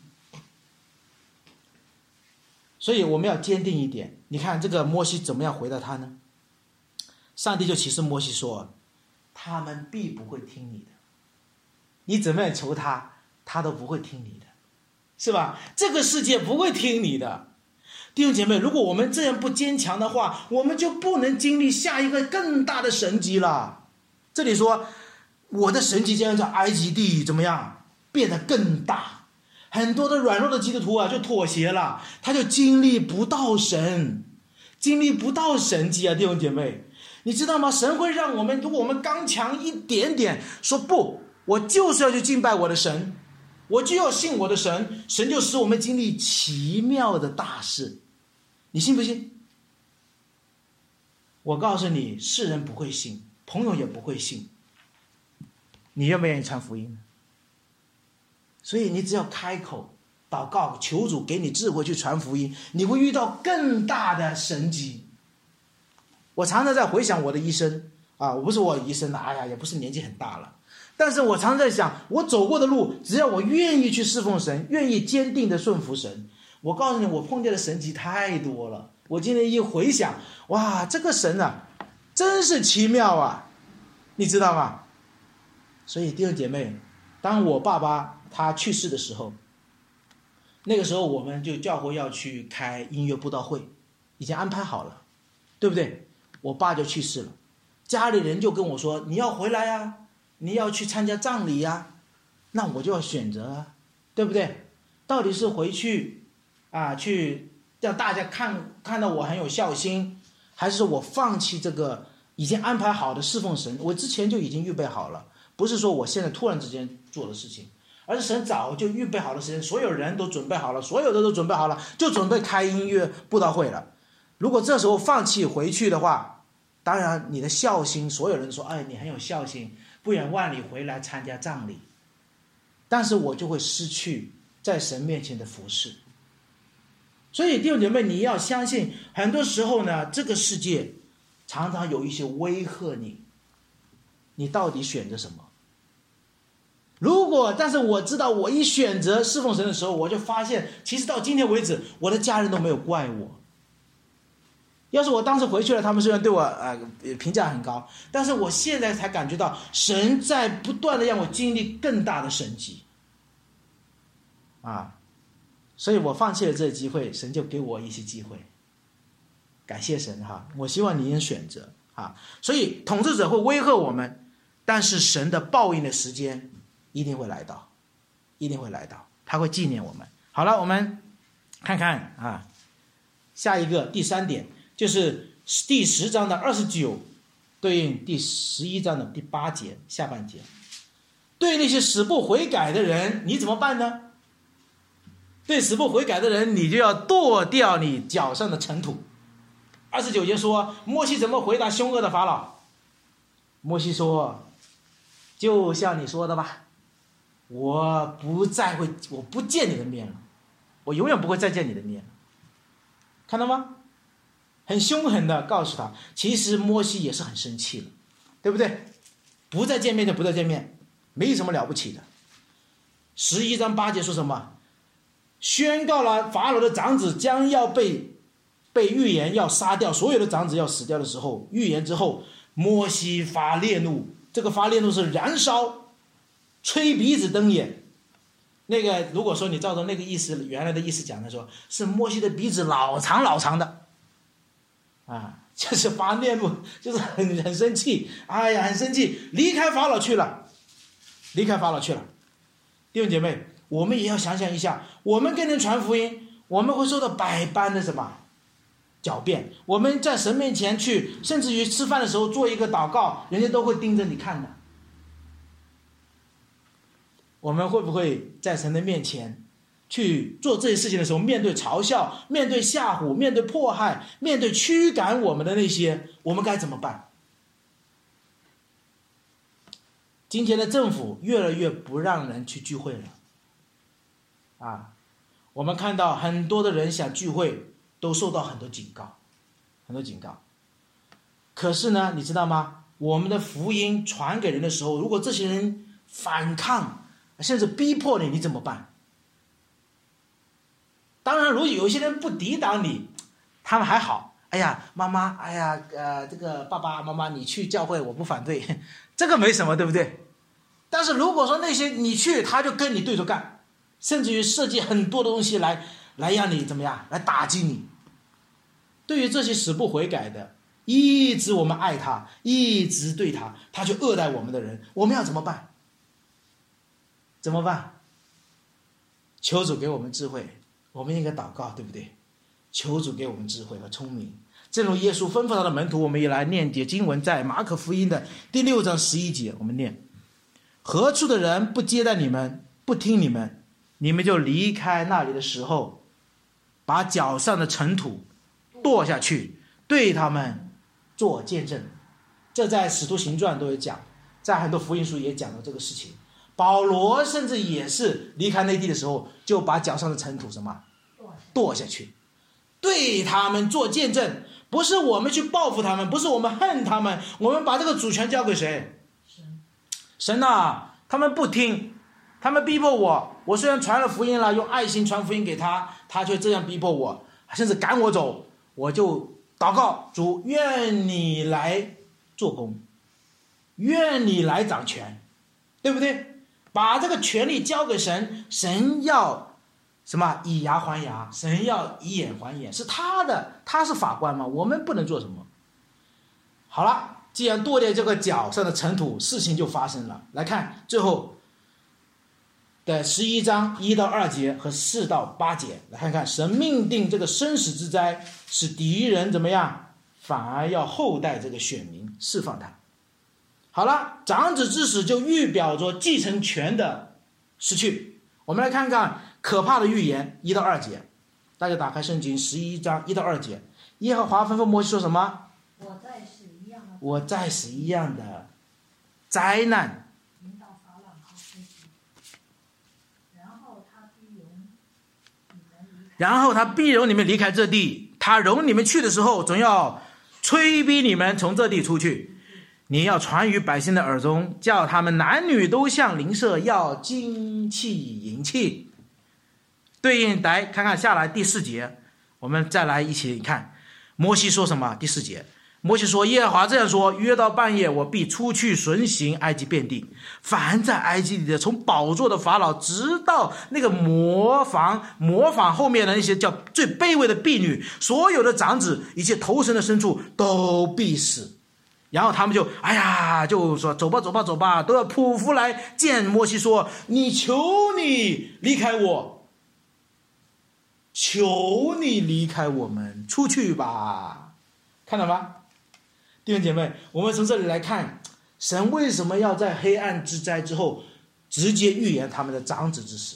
所以我们要坚定一点。你看这个摩西怎么样回答他呢？上帝就启示摩西说，他们必不会听你的，你怎么样求他，他都不会听你的，是吧？这个世界不会听你的。弟兄姐妹，如果我们这样不坚强的话，我们就不能经历下一个更大的神迹了。这里说我的神迹将在埃及地怎么样变得更大，很多的软弱的基督徒啊就妥协了，他就经历不到神，经历不到神迹啊。弟兄姐妹，你知道吗？神会让我们，如果我们刚强一点点，说不，我就是要去敬拜我的神，我就要信我的神，神就使我们经历奇妙的大事。你信不信？我告诉你，世人不会信，朋友也不会信，你愿不愿意传福音呢？所以你只要开口祷告，求主给你智慧去传福音，你会遇到更大的神迹。我常常在回想我的一生啊，我不是我一生的，哎呀，也不是年纪很大了，但是我常常在想，我走过的路，只要我愿意去侍奉神，愿意坚定的顺服神，我告诉你，我碰见的神迹太多了。我今天一回想，哇，这个神啊，真是奇妙啊，你知道吗？所以弟兄姐妹，当我爸爸他去世的时候，那个时候我们就教会要去开音乐布道会，已经安排好了，对不对？我爸就去世了，家里人就跟我说，你要回来啊，你要去参加葬礼啊，那我就要选择啊，对不对？到底是回去啊，去让大家看到我很有孝心，还是我放弃这个已经安排好的侍奉神？我之前就已经预备好了，不是说我现在突然之间做的事情，而是神早就预备好了时间，所有人都准备好了，所有的都准备好了，就准备开音乐布道会了。如果这时候放弃回去的话，当然你的孝心，所有人说，哎，你很有孝心，不远万里回来参加葬礼，但是我就会失去在神面前的服侍。所以弟兄姐妹，你要相信，很多时候呢，这个世界常常有一些威吓你，你到底选择什么？但是我知道，我一选择侍奉神的时候，我就发现，其实到今天为止，我的家人都没有怪我。要是我当时回去了，他们虽然对我评价很高，但是我现在才感觉到，神在不断的让我经历更大的神迹啊。所以我放弃了这个机会，神就给我一些机会，感谢神哈！我希望你能选择啊。所以统治者会威吓我们，但是神的报应的时间一定会来到，一定会来到，他会纪念我们。好了，我们看看啊，下一个第3点就是第10章的29对应第11章的第8节下半节。对那些死不悔改的人，你怎么办呢？对死不悔改的人，你就要剁掉你脚上的尘土。29节说，摩西怎么回答凶恶的法老？摩西说，就像你说的吧，我不见你的面了，我永远不会再见你的面了。看到吗？很凶狠的告诉他，其实摩西也是很生气的，对不对？不再见面就不再见面，没什么了不起的。11章8节说什么？宣告了法老的长子将要被预言要杀掉，所有的长子要死掉的时候，预言之后，摩西发烈怒，这个发烈怒是燃烧，吹鼻子瞪眼。那个如果说你照着那个意思，原来的意思讲的说，是摩西的鼻子老长老长的啊，就是发烈怒，就是很生气，哎呀，很生气，离开法老去了。弟兄姐妹，我们也要想想一下，我们跟人传福音，我们会受到百般的什么狡辩，我们在神面前去，甚至于吃饭的时候做一个祷告，人家都会盯着你看的。 我们会不会在神的面前去做这些事情的时候，面对嘲笑，面对吓唬，面对迫害，面对驱赶我们的那些，我们该怎么办？今天的政府越来越不让人去聚会了我们看到很多的人想聚会都受到很多警告。可是呢，你知道吗？我们的福音传给人的时候，如果这些人反抗甚至逼迫你，你怎么办？当然如果有一些人不抵挡你，他们还好，哎呀妈妈，哎呀这个爸爸妈妈你去教会我不反对，这个没什么，对不对？但是如果说那些你去他就跟你对着干，甚至于设计很多的东西来让你怎么样，来打击你。对于这些死不悔改的，一直我们爱他，一直对他，他就恶待我们的人，我们要怎么办？求主给我们智慧，我们应该祷告，对不对？求主给我们智慧和聪明。正如耶稣吩咐他的门徒，我们也来念解经文，在马可福音的第6章11节，我们念：何处的人不接待你们，不听你们，你们就离开那里的时候，把脚上的尘土跺下去，对他们做见证。这在使徒行传都有讲，在很多福音书也讲到这个事情。保罗甚至也是离开内地的时候，就把脚上的尘土跺下去，对他们做见证。不是我们去报复他们，不是我们恨他们，我们把这个主权交给谁？神啊，他们不听，他们逼迫我，我虽然传了福音了，用爱心传福音给他，他却这样逼迫我，甚至赶我走。我就祷告，主，愿你来做工，愿你来掌权，对不对？把这个权力交给神，神要什么？以牙还牙，神要以眼还眼，是他的，他是法官嘛，我们不能做什么。好了，既然跺掉这个脚上的尘土，事情就发生了。来看最后的11章1到2节和4到8节，来看看神命定这个生死之灾，使敌人怎么样，反而要厚待这个选民，释放他。好了，长子之死就预表着继承权的失去。我们来看看可怕的预言1到2节，大家打开圣经11章1到2节。耶和华吩咐摩西说什么？我再使一样的灾难然后他必容你们离开这地，他容你们去的时候，总要催逼你们从这地出去。你要传于百姓的耳中，叫他们男女都向邻舍要金器银器。对应来看看下来第4节，我们再来一起看摩西说什么。第4节，摩西说，耶和华这样说，约到半夜，我必出去巡行埃及遍地，凡在埃及里的，从宝座的法老直到那个磨坊后面的那些叫最卑微的婢女，所有的长子，一切头生的牲畜都必死。然后他们就就说走吧，都要匍匐来见摩西说，求你离开我，求你离开我们，出去吧。看到吗？弟兄姐妹，我们从这里来看，神为什么要在黑暗之灾之后直接预言他们的长子之死？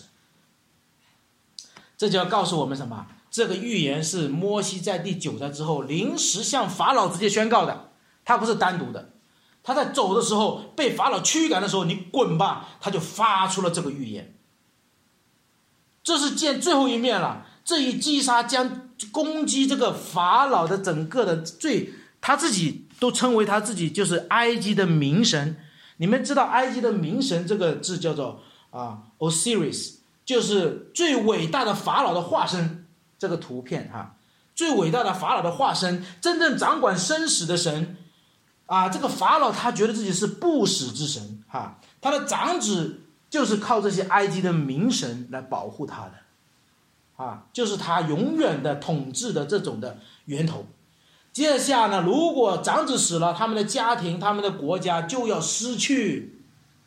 这就要告诉我们什么？这个预言是摩西在第9灾之后临时向法老直接宣告的，他不是单独的。他在走的时候，被法老驱赶的时候，你滚吧，他就发出了这个预言。这是见最后一面了。这一击杀将攻击这个法老的整个的罪，他自己都称为他自己就是埃及的名神。你们知道埃及的名神这个字叫做Osiris， 就是最伟大的法老的化身。这个图片最伟大的法老的化身，真正掌管生死的神这个法老他觉得自己是不死之神他的长子就是靠这些埃及的名神来保护他的就是他永远的统治的这种的源头。接下呢，如果长子死了，他们的家庭他们的国家就要失去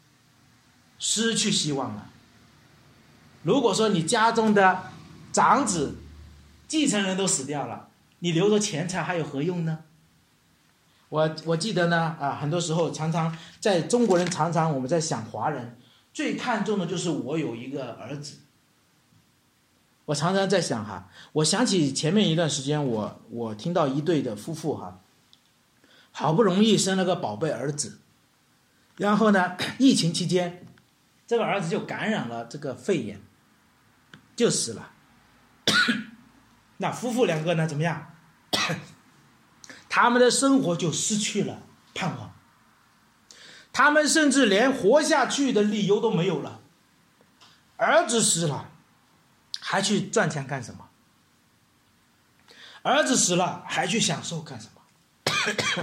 希望了。如果说你家中的长子继承人都死掉了，你留着钱财还有何用呢？我记得呢很多时候常常在中国人，常常我们在想华人最看重的就是我有一个儿子。我常常在想哈，我想起前面一段时间我听到一对的夫妇哈，好不容易生了个宝贝儿子，然后呢，疫情期间，这个儿子就感染了这个肺炎，就死了。那夫妇两个呢，怎么样？他们的生活就失去了盼望，他们甚至连活下去的理由都没有了。儿子死了，还去赚钱干什么？儿子死了，还去享受干什么？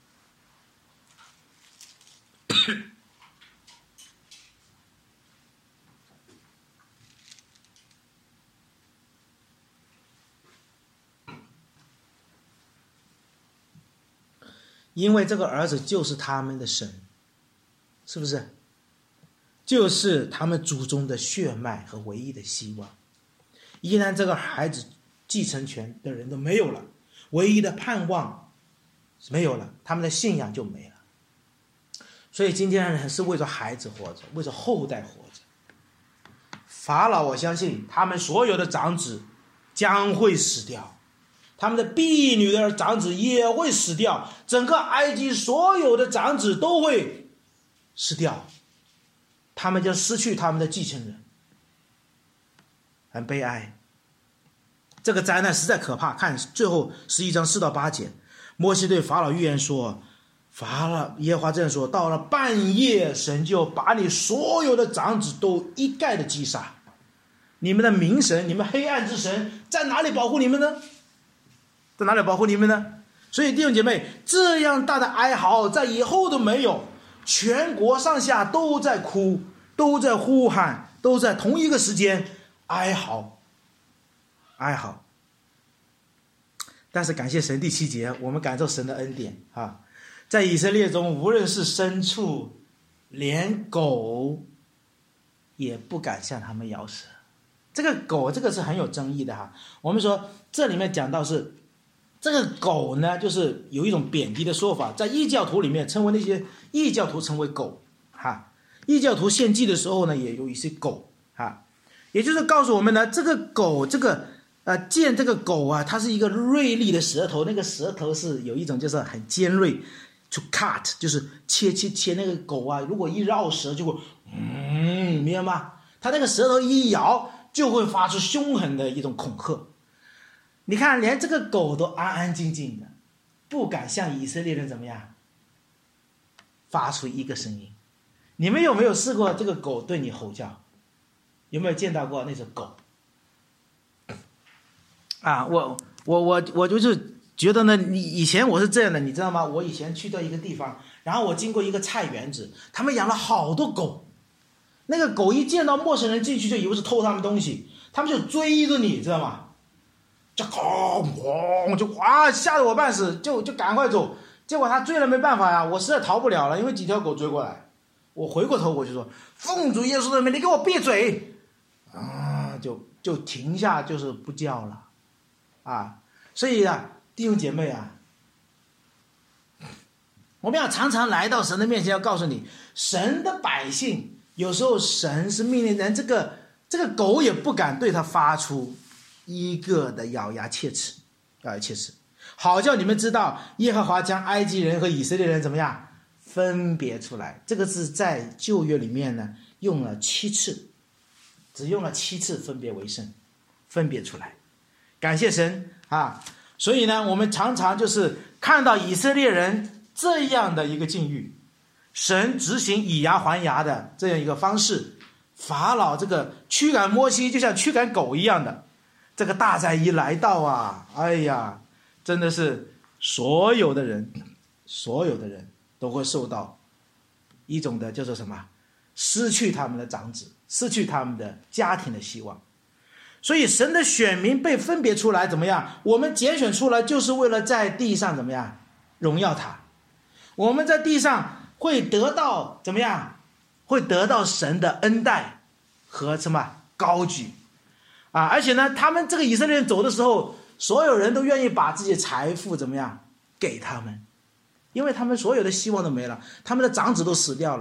因为这个儿子就是他们的神，是不是？就是他们祖宗的血脉和唯一的希望。一旦这个孩子继承权的人都没有了，唯一的盼望没有了，他们的信仰就没了。所以今天的人是为着孩子活着，为着后代活着。法老，我相信他们所有的长子将会死掉，他们的婢女的长子也会死掉，整个埃及所有的长子都会死掉，他们将失去他们的继承人，很悲哀。这个灾难实在可怕。看最后11章4到8节，摩西对法老预言说，法老耶和华这样说，到了半夜，神就把你所有的长子都一概的击杀。你们的明神，你们黑暗之神在哪里保护你们呢？在哪里保护你们呢？所以弟兄姐妹，这样大的哀嚎在以后都没有，全国上下都在哭，都在呼喊，都在同一个时间哀嚎。但是感谢神，第7节我们感受神的恩典啊，在以色列中，无论是牲畜，连狗也不敢向他们咬舌。这个狗，这个是很有争议的哈。我们说这里面讲到是这个狗呢，就是有一种贬低的说法，在异教徒里面称为那些异教徒称为狗哈。异教徒献祭的时候呢，也有一些狗哈，也就是告诉我们呢，这个狗，这个见这个狗啊，它是一个锐利的舌头，那个舌头是有一种就是很尖锐 ，to cut 就是切那个狗啊，如果一绕舌就会明白吗？它那个舌头一摇就会发出凶狠的一种恐吓。你看，连这个狗都安安静静的，不敢向以色列人怎么样发出一个声音。你们有没有试过这个狗对你吼叫？有没有见到过那种狗？啊，我就是觉得呢，以前我是这样的，你知道吗？我以前去到一个地方，然后我经过一个菜园子，他们养了好多狗，那个狗一见到陌生人进去就以为是偷他们东西，他们就追着你，知道吗？就轰就哇，吓得我半死，就赶快走。结果他追了没办法呀，我实在逃不了了，因为几条狗追过来。我回过头我就说，奉主耶稣的名，你给我闭嘴啊！就停下，就是不叫了啊。所以啊，弟兄姐妹啊，我们要常常来到神的面前，要告诉你，神的百姓有时候神是命令人，这个狗也不敢对他发出一个的咬牙切齿，好叫你们知道耶和华将埃及人和以色列人怎么样分别出来。这个是在旧约里面呢用了7次，只用了7次分别为圣，分别出来。感谢神啊！所以呢，我们常常就是看到以色列人这样的一个境遇，神执行以牙还牙的这样一个方式，法老这个驱赶摩西就像驱赶狗一样的。这个大灾一来到啊，哎呀，真的是所有的人都会受到一种的叫做什么，失去他们的长子，失去他们的家庭的希望。所以神的选民被分别出来怎么样，我们拣选出来就是为了在地上怎么样荣耀他。我们在地上会得到怎么样，会得到神的恩待和什么高举啊！而且呢，他们这个以色列人走的时候，所有人都愿意把自己的财富怎么样给他们，因为他们所有的希望都没了，他们的长子都死掉了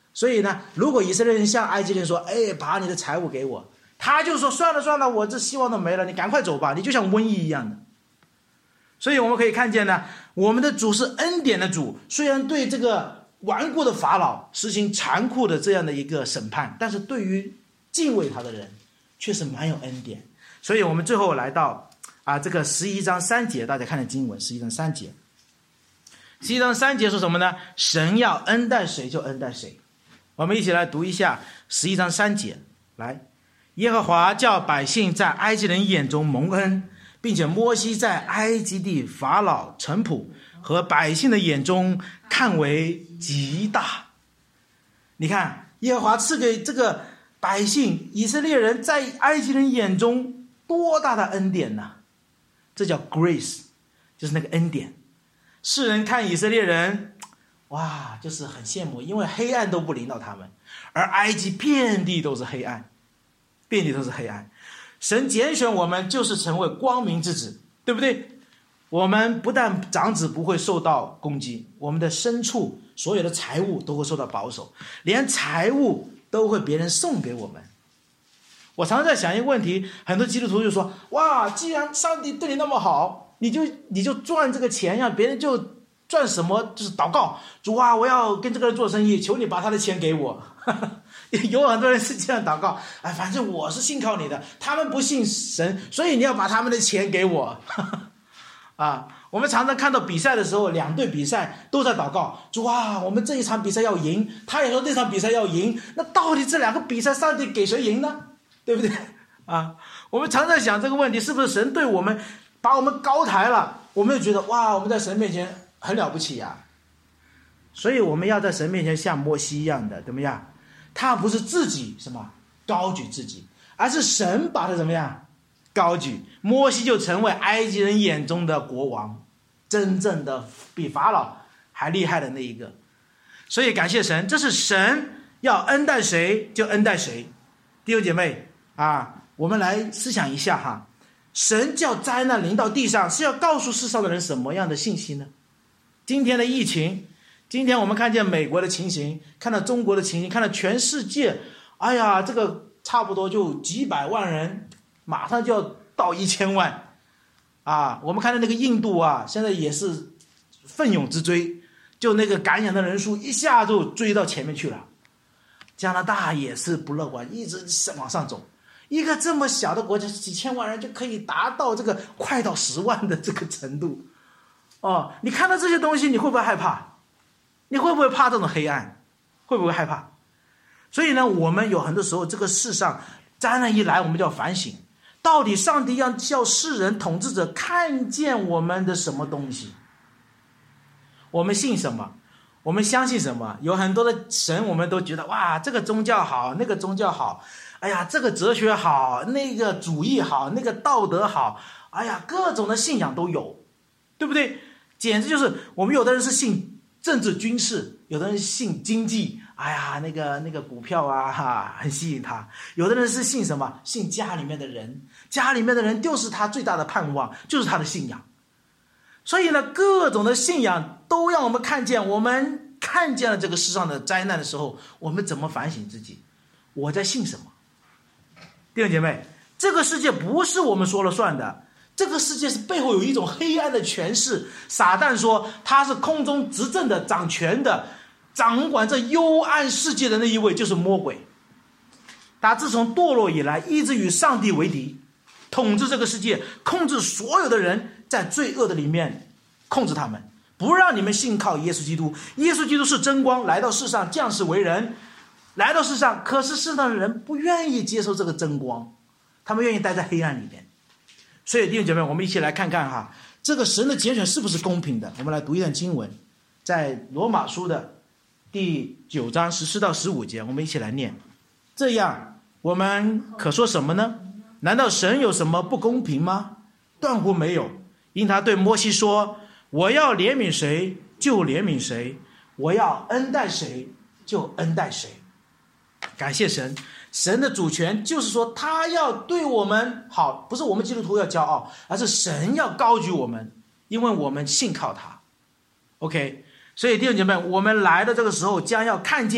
所以呢，如果以色列人向埃及人说，哎，把你的财物给我，他就说算了算了，我这希望都没了，你赶快走吧，你就像瘟疫一样的。所以我们可以看见呢，我们的主是恩典的主，虽然对这个顽固的法老实行残酷的这样的一个审判，但是对于敬畏他的人却是蛮有恩典。所以我们最后来到这个11章3节，大家看的经文11章3节。11章3节说什么呢？神要恩待谁就恩待谁。我们一起来读一下11章3节。来，耶和华叫百姓在埃及人眼中蒙恩，并且摩西在埃及地法老臣仆和百姓的眼中看为极大。你看，耶和华赐给这个百姓以色列人在埃及人眼中多大的恩典呢？这叫 grace， 就是那个恩典。世人看以色列人，哇，就是很羡慕，因为黑暗都不临到他们，而埃及遍地都是黑暗，遍地都是黑暗。神拣选我们就是成为光明之子，对不对？我们不但长子不会受到攻击，我们的牲畜所有的财物都会受到保守，连财物都会别人送给我们。我常常在想一个问题，很多基督徒就说，哇，既然上帝对你那么好，你就赚这个钱呀，别人就赚什么，就是祷告，主啊，我要跟这个人做生意，求你把他的钱给我。有很多人是这样祷告，哎，反正我是信靠你的，他们不信神，所以你要把他们的钱给我。我们常常看到比赛的时候，两队比赛都在祷告，主啊，我们这一场比赛要赢，他也说这场比赛要赢，那到底这两个比赛上帝给谁赢呢？对不对？我们常常想这个问题，是不是神对我们把我们高抬了，我们就觉得哇，我们在神面前很了不起呀。所以我们要在神面前像摩西一样的怎么样？他不是自己什么高举自己，而是神把他怎么样高举，摩西就成为埃及人眼中的国王，真正的比法老还厉害的那一个。所以感谢神，这是神要恩待谁就恩待谁。弟兄姐妹我们来思想一下哈，神叫灾难临到地上，是要告诉世上的人什么样的信息呢？今天的疫情，今天我们看见美国的情形，看到中国的情形，看到全世界，哎呀，这个差不多就几百万人，马上就要到1000万我们看到那个印度现在也是奋勇之追，就那个感染的人数一下就追到前面去了。加拿大也是不乐观，一直往上走。一个这么小的国家，几千万人就可以达到这个快到10万的这个程度。你看到这些东西，你会不会害怕？你会不会怕这种黑暗？会不会害怕？所以呢，我们有很多时候，这个世上灾难一来，我们就要反省，到底上帝要叫世人统治者看见我们的什么东西？我们信什么？我们相信什么？有很多的神，我们都觉得哇，这个宗教好，那个宗教好，哎呀，这个哲学好，那个主义好，那个道德好，哎呀，各种的信仰都有，对不对？简直就是我们有的人是信政治军事，有的人信经济，哎呀，那个股票很吸引他。有的人是信什么？信家里面的人，家里面的人就是他最大的盼望，就是他的信仰。所以呢，各种的信仰都让我们看见，我们看见了这个世上的灾难的时候，我们怎么反省自己？我在信什么？弟兄姐妹，这个世界不是我们说了算的，这个世界是背后有一种黑暗的权势。撒旦说他是空中执政的、掌权的，掌管这幽暗世界的那一位就是魔鬼。他自从堕落以来，一直与上帝为敌，统治这个世界，控制所有的人，在罪恶的里面控制他们，不让你们信靠耶稣基督。耶稣基督是真光，来到世上降世为人，来到世上，可是世上的人不愿意接受这个真光，他们愿意待在黑暗里面。所以弟兄姐妹，我们一起来看看这个神的拣选是不是公平的。我们来读一段经文，在罗马书的第9章14到15节，我们一起来念。这样我们可说什么呢？难道神有什么不公平吗？断乎没有。因他对摩西说，我要怜悯谁就怜悯谁，我要恩待谁就恩待谁。感谢神，神的主权就是说他要对我们好，不是我们基督徒要骄傲，而是神要高举我们，因为我们信靠他。 OK， 所以弟兄姐妹，我们来的这个时候将要看见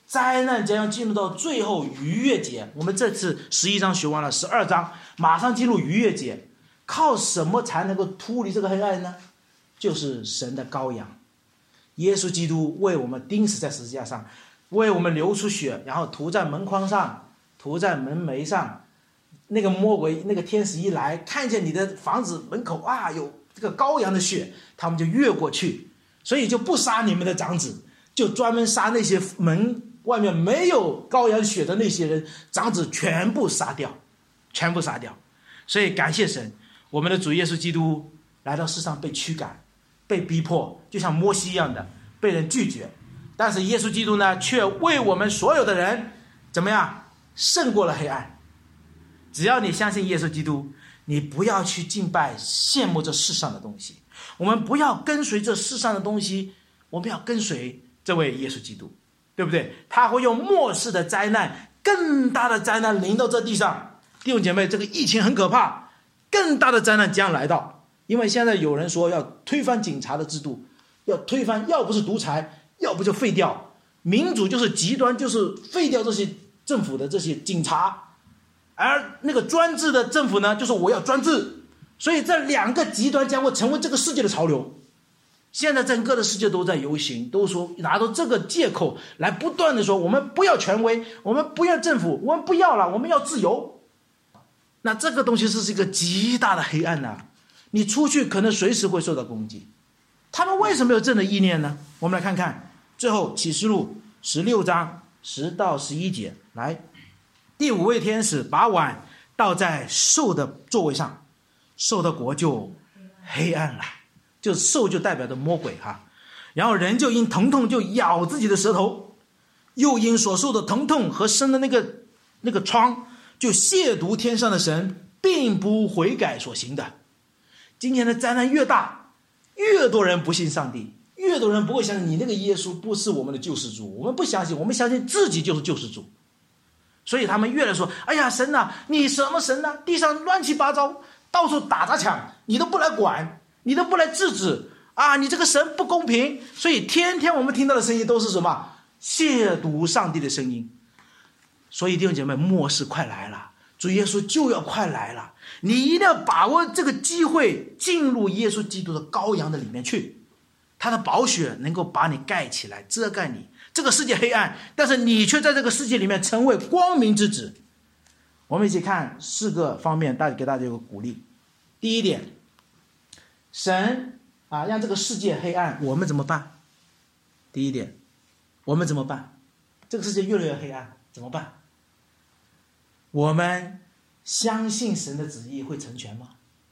灾难将要进入到最后逾越节。我们这次11章学完了，12章马上进入逾越节。靠什么才能够脱离这个黑暗呢？就是神的羔羊，耶稣基督为我们钉死在十字架上，为我们流出血，然后涂在门框上，涂在门楣上。那个魔鬼，那个天使一来，看见你的房子门口啊有这个羔羊的血，他们就越过去，所以就不杀你们的长子，就专门杀那些门外面没有羔羊血的那些人，长子全部杀掉，全部杀掉。所以感谢神，我们的主耶稣基督来到世上被驱赶，被逼迫，就像摩西一样的被人拒绝，但是耶稣基督呢，却为我们所有的人怎么样胜过了黑暗。只要你相信耶稣基督，你不要去敬拜羡慕这世上的东西，我们不要跟随这世上的东西，我们要跟随这位耶稣基督，对不对？他会用末世的灾难，更大的灾难临到这地上。弟兄姐妹，这个疫情很可怕，更大的灾难将来到。因为现在有人说要推翻警察的制度，要推翻，要不是独裁，要不就废掉民主，就是极端，就是废掉这些政府的这些警察，而那个专制的政府呢，就是我要专制。所以这两个极端将会成为这个世界的潮流。现在整个的世界都在游行，都说拿到这个借口来不断的说，我们不要权威，我们不要政府，我们不要了，我们要自由。那这个东西是一个极大的黑暗啊，你出去可能随时会受到攻击。他们为什么有这样的意念呢？我们来看看最后启示录16章10到11节。来，第5位天使把碗倒在兽的座位上，兽的国就黑暗了，就兽就代表着魔鬼哈。然后人就因疼痛就咬自己的舌头，又因所受的疼痛和生的那个疮，就亵渎天上的神，并不悔改所行的。今天的灾难越大，越多人不信上帝，越多人不会相信你那个耶稣不是我们的救世主，我们不相信，我们相信自己就是救世主。所以他们越来说，哎呀，神啊，你什么神啊，地上乱七八糟，到处打砸抢，你都不来管，你都不来制止啊，你这个神不公平。所以天天我们听到的声音都是什么？亵渎上帝的声音。所以弟兄姐妹，末世快来了，主耶稣就要快来了，你一定要把握这个机会，进入耶稣基督的羔羊的里面去，他的宝血能够把你盖起来，遮盖你。这个世界黑暗，但是你却在这个世界里面成为光明之子。我们一起看4个方面，给大家有个鼓励。第一点，神让这个世界黑暗，我们怎么办？第一点，我们怎么办？这个世界越来越黑暗，怎么办？我们相信神的旨意会成全吗？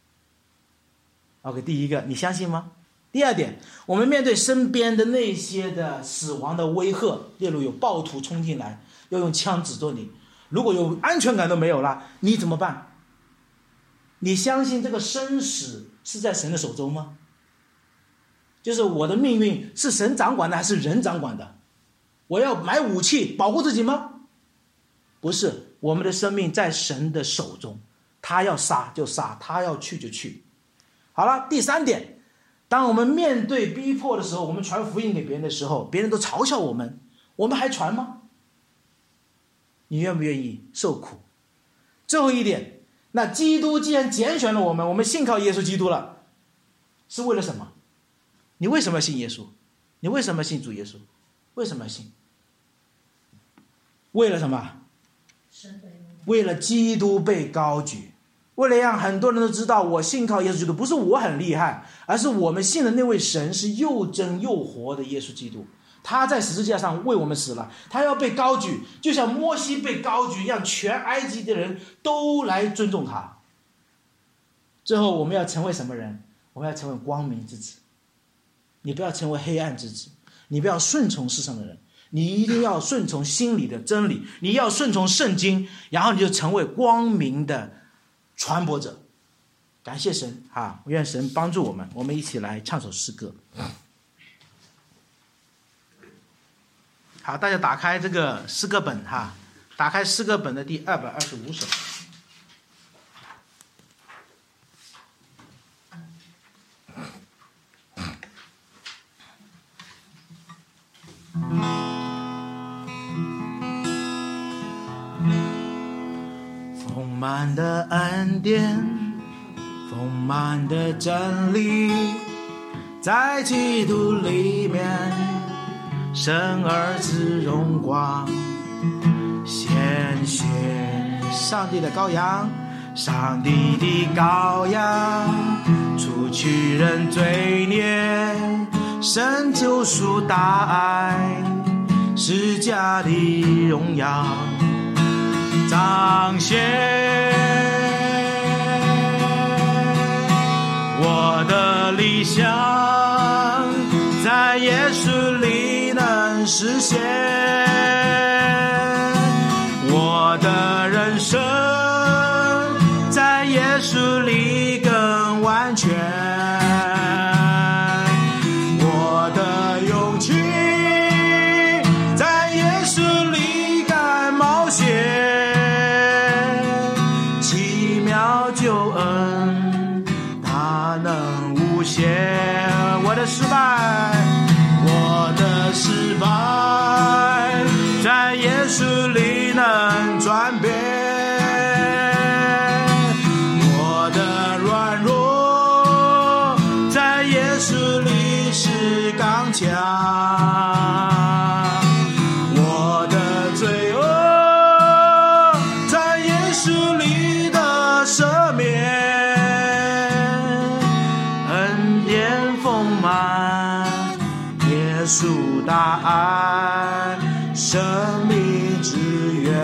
OK， 第一个，你相信吗？第二点，我们面对身边的那些的死亡的威吓，例如有暴徒冲进来要用枪指着你，如果有安全感都没有了，你怎么办？你相信这个生死是在神的手中吗？就是我的命运是神掌管的还是人掌管的？我要买武器保护自己吗？不是，我们的生命在神的手中，他要杀就杀，他要去就去。好了，第3点，当我们面对逼迫的时候，我们传福音给别人的时候，别人都嘲笑我们，我们还传吗？你愿不愿意受苦？最后一点，那基督既然拣选了我们，我们信靠耶稣基督了，是为了什么？你为什么要信耶稣？你为什么要信主耶稣？为什么要信？为了什么？为了基督被高举，为了让很多人都知道我信靠耶稣基督，不是我很厉害，而是我们信的那位神是又真又活的耶稣基督，他在十字架上为我们死了，他要被高举，就像摩西被高举，让全埃及的人都来尊重他。最后我们要成为什么人？我们要成为光明之子。你不要成为黑暗之子，你不要顺从世上的人，你一定要顺从心里的真理，你要顺从圣经，然后你就成为光明的传播者。感谢神愿神帮助我们，我们一起来唱首诗歌。好，大家打开这个诗歌本打开诗歌本的第225首。 丰满的恩典，丰满的真理，在基督里面，生儿子荣光，献血，上帝的羔羊，上帝的羔羊，除去人罪孽，神救赎大爱，十架的荣耀彰显。我的理想在耶稣里能实现，我的人生在耶稣里更完全，我的勇气在耶稣里敢冒险，奇妙救恩它能无限，我的失败，我的失败在耶稣里能转变，我的软弱在耶稣里是刚强，我的罪恶在耶稣里的赦免，恩典丰满，耶稣大爱，生命之源。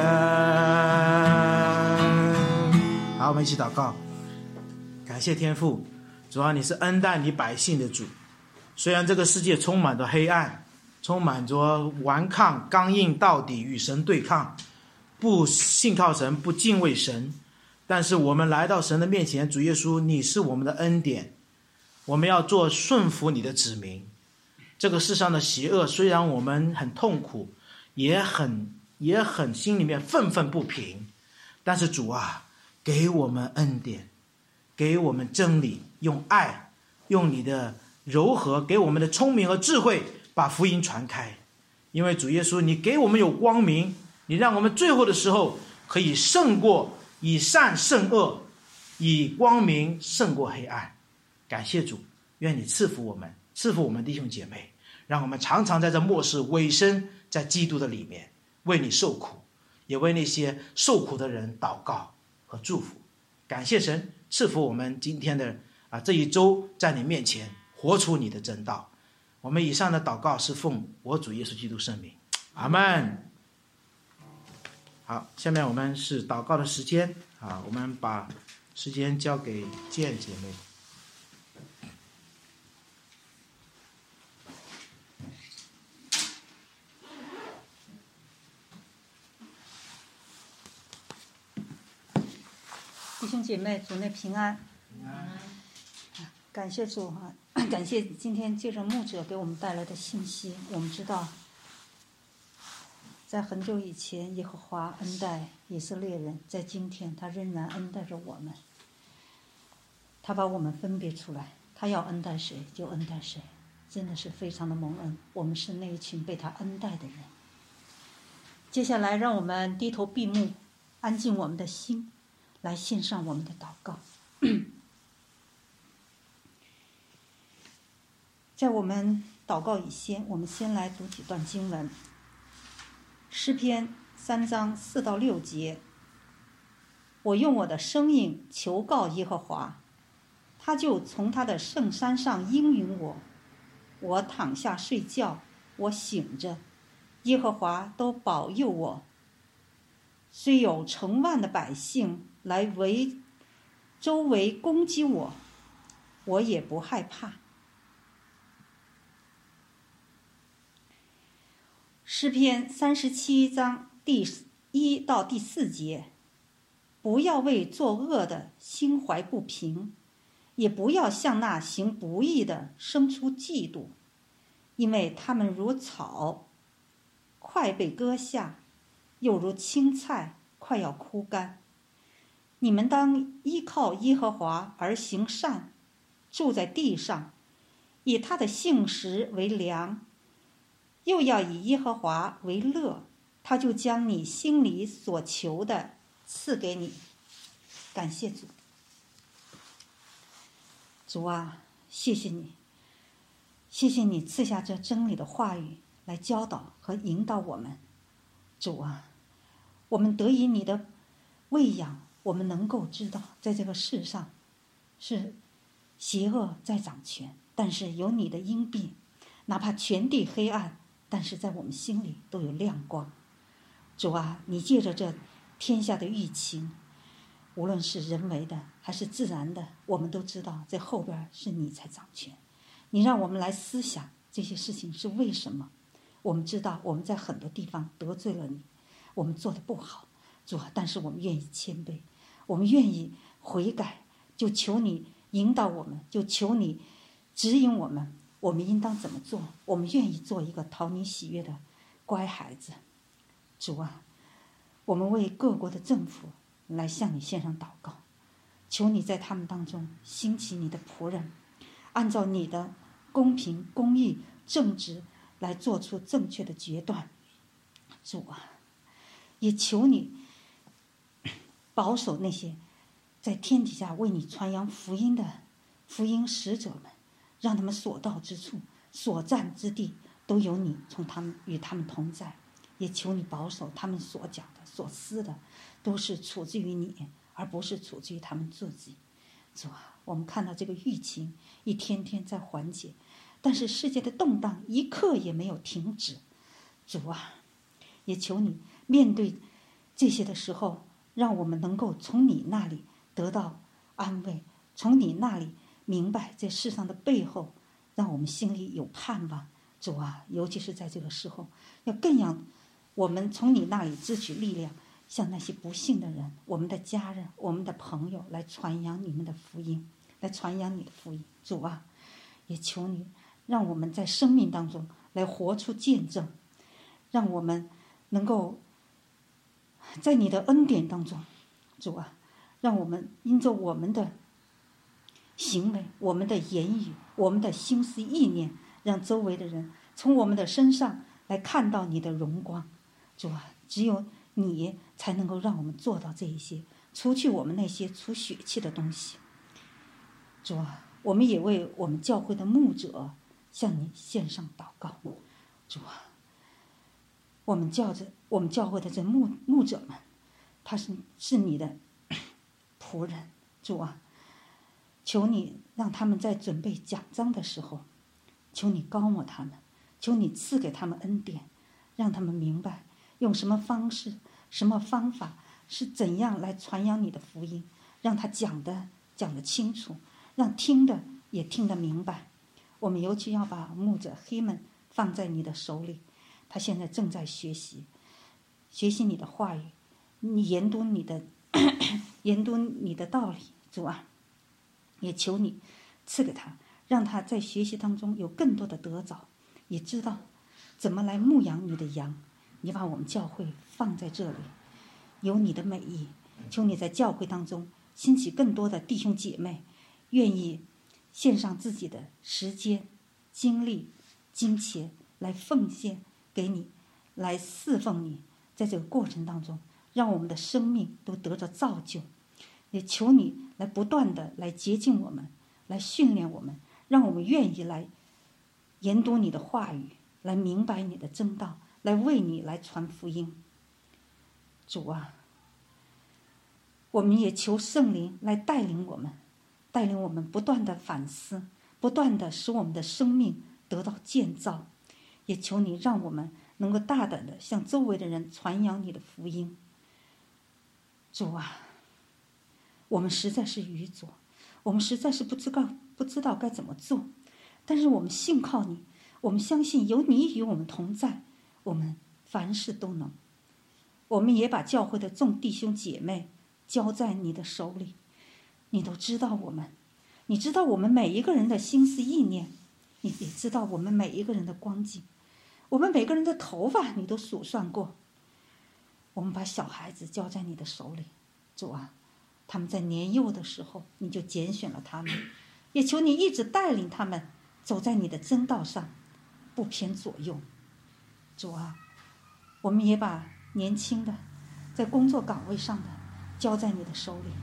好，我们一起祷告。感谢天父，主啊，你是恩待你百姓的主。虽然这个世界充满着黑暗，充满着顽抗、刚硬到底，与神对抗，不信靠神，不敬畏神，但是我们来到神的面前，主耶稣，你是我们的恩典，我们要做顺服你的子民。这个世上的邪恶，虽然我们很痛苦，也很心里面愤愤不平，但是主啊，给我们恩典，给我们真理，用爱，用你的柔和，给我们的聪明和智慧，把福音传开。因为主耶稣，你给我们有光明，你让我们最后的时候可以胜过，以善胜恶，以光明胜过黑暗。感谢主，愿你赐福我们，赐福我们弟兄姐妹，让我们常常在这末世委身在基督的里面，为你受苦，也为那些受苦的人祷告和祝福。感谢神赐福我们今天的这一周，在你面前活出你的真道。我们以上的祷告是奉我主耶稣基督圣名，阿们。好，下面我们是祷告的时间我们把时间交给建姐妹。 弟兄姐妹，主内平安。感谢主感谢今天借着牧者给我们带来的信息。我们知道，在很久以前，耶和华恩待以色列人，在今天他仍然恩待着我们。他把我们分别出来，他要恩待谁就恩待谁，真的是非常的蒙恩。我们是那一群被他恩待的人。接下来，让我们低头闭目，安静我们的心，来献上我们的祷告。在我们祷告以前，我们先来读几段经文。诗篇3章4到6节，我用我的声音求告耶和华，他就从他的圣山上应允我。我躺下睡觉，我醒着，耶和华都保佑我。虽有成万的百姓来周围攻击我，我也不害怕。诗篇37章第1到第4节，不要为作恶的心怀不平，也不要向那行不义的生出嫉妒，因为他们如草，快被割下，又如青菜，快要枯干。你们当依靠耶和华而行善，住在地上，以他的信实为粮，又要以耶和华为乐，他就将你心里所求的赐给你。 感谢主。主啊，谢谢你，谢谢你赐下这真理的话语来教导和引导我们。主啊，我们得以你的喂养，我们能够知道在这个世上是邪恶在掌权，但是有你的荫庇，哪怕全地黑暗，但是在我们心里都有亮光。主啊，你借着这天下的疫情，无论是人为的还是自然的，我们都知道在后边是你在掌权。你让我们来思想这些事情是为什么。我们知道我们在很多地方得罪了你，我们做的不好，主啊，但是我们愿意谦卑，我们愿意悔改，就求你引导我们，就求你指引我们，我们应当怎么做。我们愿意做一个讨你喜悦的乖孩子。主啊，我们为各国的政府来向你献上祷告，求你在他们当中兴起你的仆人，按照你的公平、公义、正直来做出正确的决断。主啊，也求你保守那些在天底下为你传扬福音的福音使者们，让他们所到之处、所站之地都有你与他们同在。也求你保守他们所讲的、所思的，都是处自于你，而不是处自于他们自己。主啊，我们看到这个疫情一天天在缓解，但是世界的动荡一刻也没有停止。主啊，也求你面对这些的时候，让我们能够从你那里得到安慰，从你那里明白这世上的背后，让我们心里有盼望。主啊，尤其是在这个时候，要更让我们从你那里支取力量，向那些不幸的人、我们的家人、我们的朋友来传扬你们的福音，来传扬你的福音。主啊，也求你让我们在生命当中来活出见证，让我们能够在你的恩典当中，主啊，让我们因着我们的行为、我们的言语、我们的心思意念，让周围的人从我们的身上来看到你的荣光。主啊，只有你才能够让我们做到这一些，除去我们那些出血气的东西。主啊，我们也为我们教会的牧者向你献上祷告。主啊，我们教会的这牧者们，他是你的仆人。主啊，求你让他们在准备讲章的时候，求你高抹他们，求你赐给他们恩典，让他们明白用什么方式、什么方法是怎样来传扬你的福音，让他讲得清楚，让听的也听得明白。我们尤其要把牧者黑门放在你的手里，他现在正在学习你的话语，你研读你的道理。主啊，也求你赐给他，让他在学习当中有更多的得着，也知道怎么来牧养你的羊。你把我们教会放在这里，有你的美意，求你在教会当中兴起更多的弟兄姐妹，愿意献上自己的时间、精力、金钱来奉献给你，来侍奉你。在这个过程当中，让我们的生命都得着造就。也求你来不断的来洁净我们，来训练我们，让我们愿意来研读你的话语，来明白你的真道，来为你来传福音。主啊，我们也求圣灵来带领我们不断的反思，不断的使我们的生命得到建造。也求你让我们能够大胆的向周围的人传扬你的福音。主啊，我们实在是愚拙，我们实在是不知道该怎么做，但是我们信靠你，我们相信有你与我们同在，我们凡事都能。我们也把教会的众弟兄姐妹交在你的手里，你都知道我们，你知道我们每一个人的心思意念，你也知道我们每一个人的光景，我们每个人的头发你都数算过。我们把小孩子交在你的手里，主啊，他们在年幼的时候你就拣选了他们，也求你一直带领他们走在你的真道上，不偏左右。主啊，我们也把年轻的在工作岗位上的交在你的手里，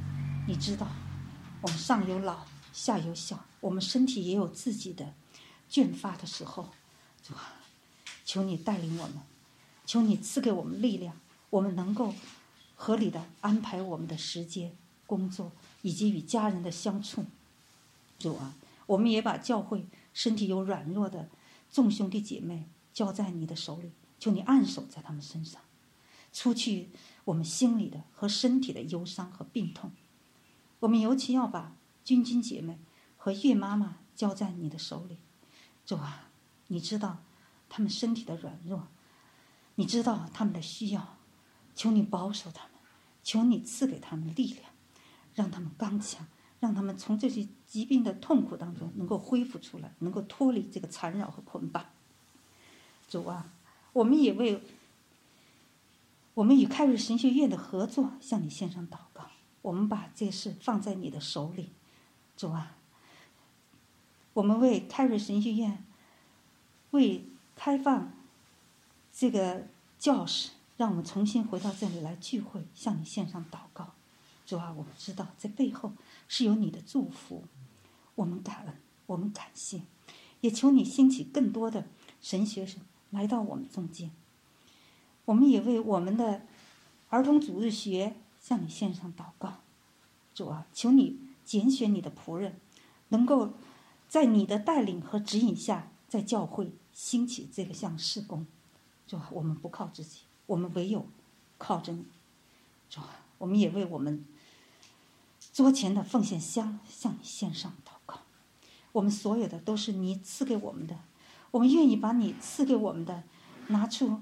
你知道我们上有老下有小，我们身体也有自己的倦乏的时候。主啊，求你带领我们，求你赐给我们力量，我们能够合理的安排我们的时间、工作以及与家人的相处。主啊，我们也把教会身体有软弱的众兄弟姐妹交在你的手里，求你按手在他们身上，除去我们心里的和身体的忧伤和病痛。我们尤其要把君君姐妹和月妈妈交在你的手里。主啊，你知道他们身体的软弱，你知道他们的需要，求你保守他们，求你赐给他们力量，让他们刚强，让他们从这些疾病的痛苦当中能够恢复出来，能够脱离这个缠绕和捆绑。主啊，我们也为我们与开瑞神学院的合作向你献上祷告，我们把这事放在你的手里。主啊，我们为开瑞神学院为开放这个教室，让我们重新回到这里来聚会，向你献上祷告。主啊，我们知道在背后是有你的祝福，我们感恩，我们感谢，也求你兴起更多的神学生来到我们中间。我们也为我们的儿童主日学向你献上祷告。主啊，求你拣选你的仆人，能够在你的带领和指引下，在教会兴起这个项事工。主啊，我们不靠自己，我们唯有靠着你。主啊，我们也为我们桌前的奉献箱向你献上祷告。我们所有的都是你赐给我们的，我们愿意把你赐给我们的拿出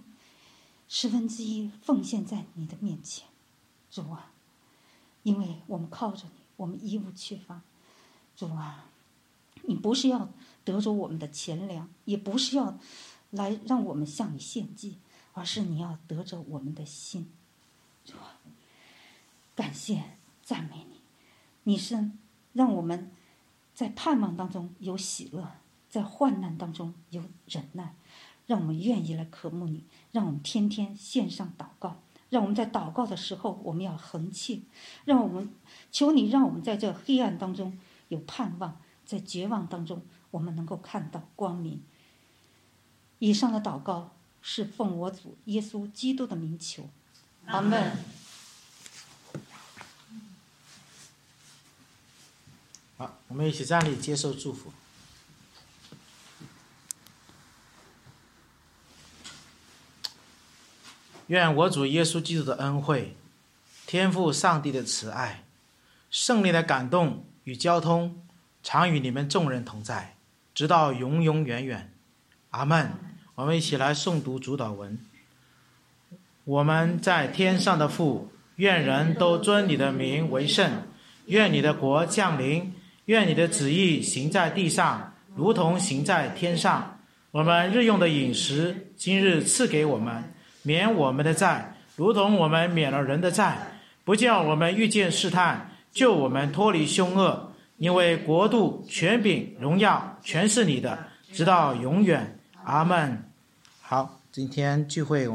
1/10奉献在你的面前。主啊，因为我们靠着你，我们一无缺乏。主啊，你不是要得着我们的钱粮，也不是要来让我们向你献祭，而是你要得着我们的心。主啊，感谢赞美你，你是让我们在盼望当中有喜乐，在患难当中有忍耐，让我们愿意来渴慕你，让我们天天献上祷告，让我们在祷告的时候我们要恒切，让我们求你让我们在这黑暗当中有盼望，在绝望当中我们能够看到光明。以上的祷告是奉我主耶稣基督的名求，阿们。 好，我们一起站立接受祝福。愿我主耶稣基督的恩惠、天父上帝的慈爱、圣灵的感动与交通，常与你们众人同在，直到永永远远。阿们。我们一起来诵读主祷文。我们在天上的父，愿人都尊你的名为圣，愿你的国降临，愿你的旨意行在地上，如同行在天上。我们日用的饮食，今日赐给我们，免我们的债，如同我们免了人的债，不叫我们遇见试探，救我们脱离凶恶。因为国度、权柄、荣耀，全是你的，直到永远。阿们。好，今天聚会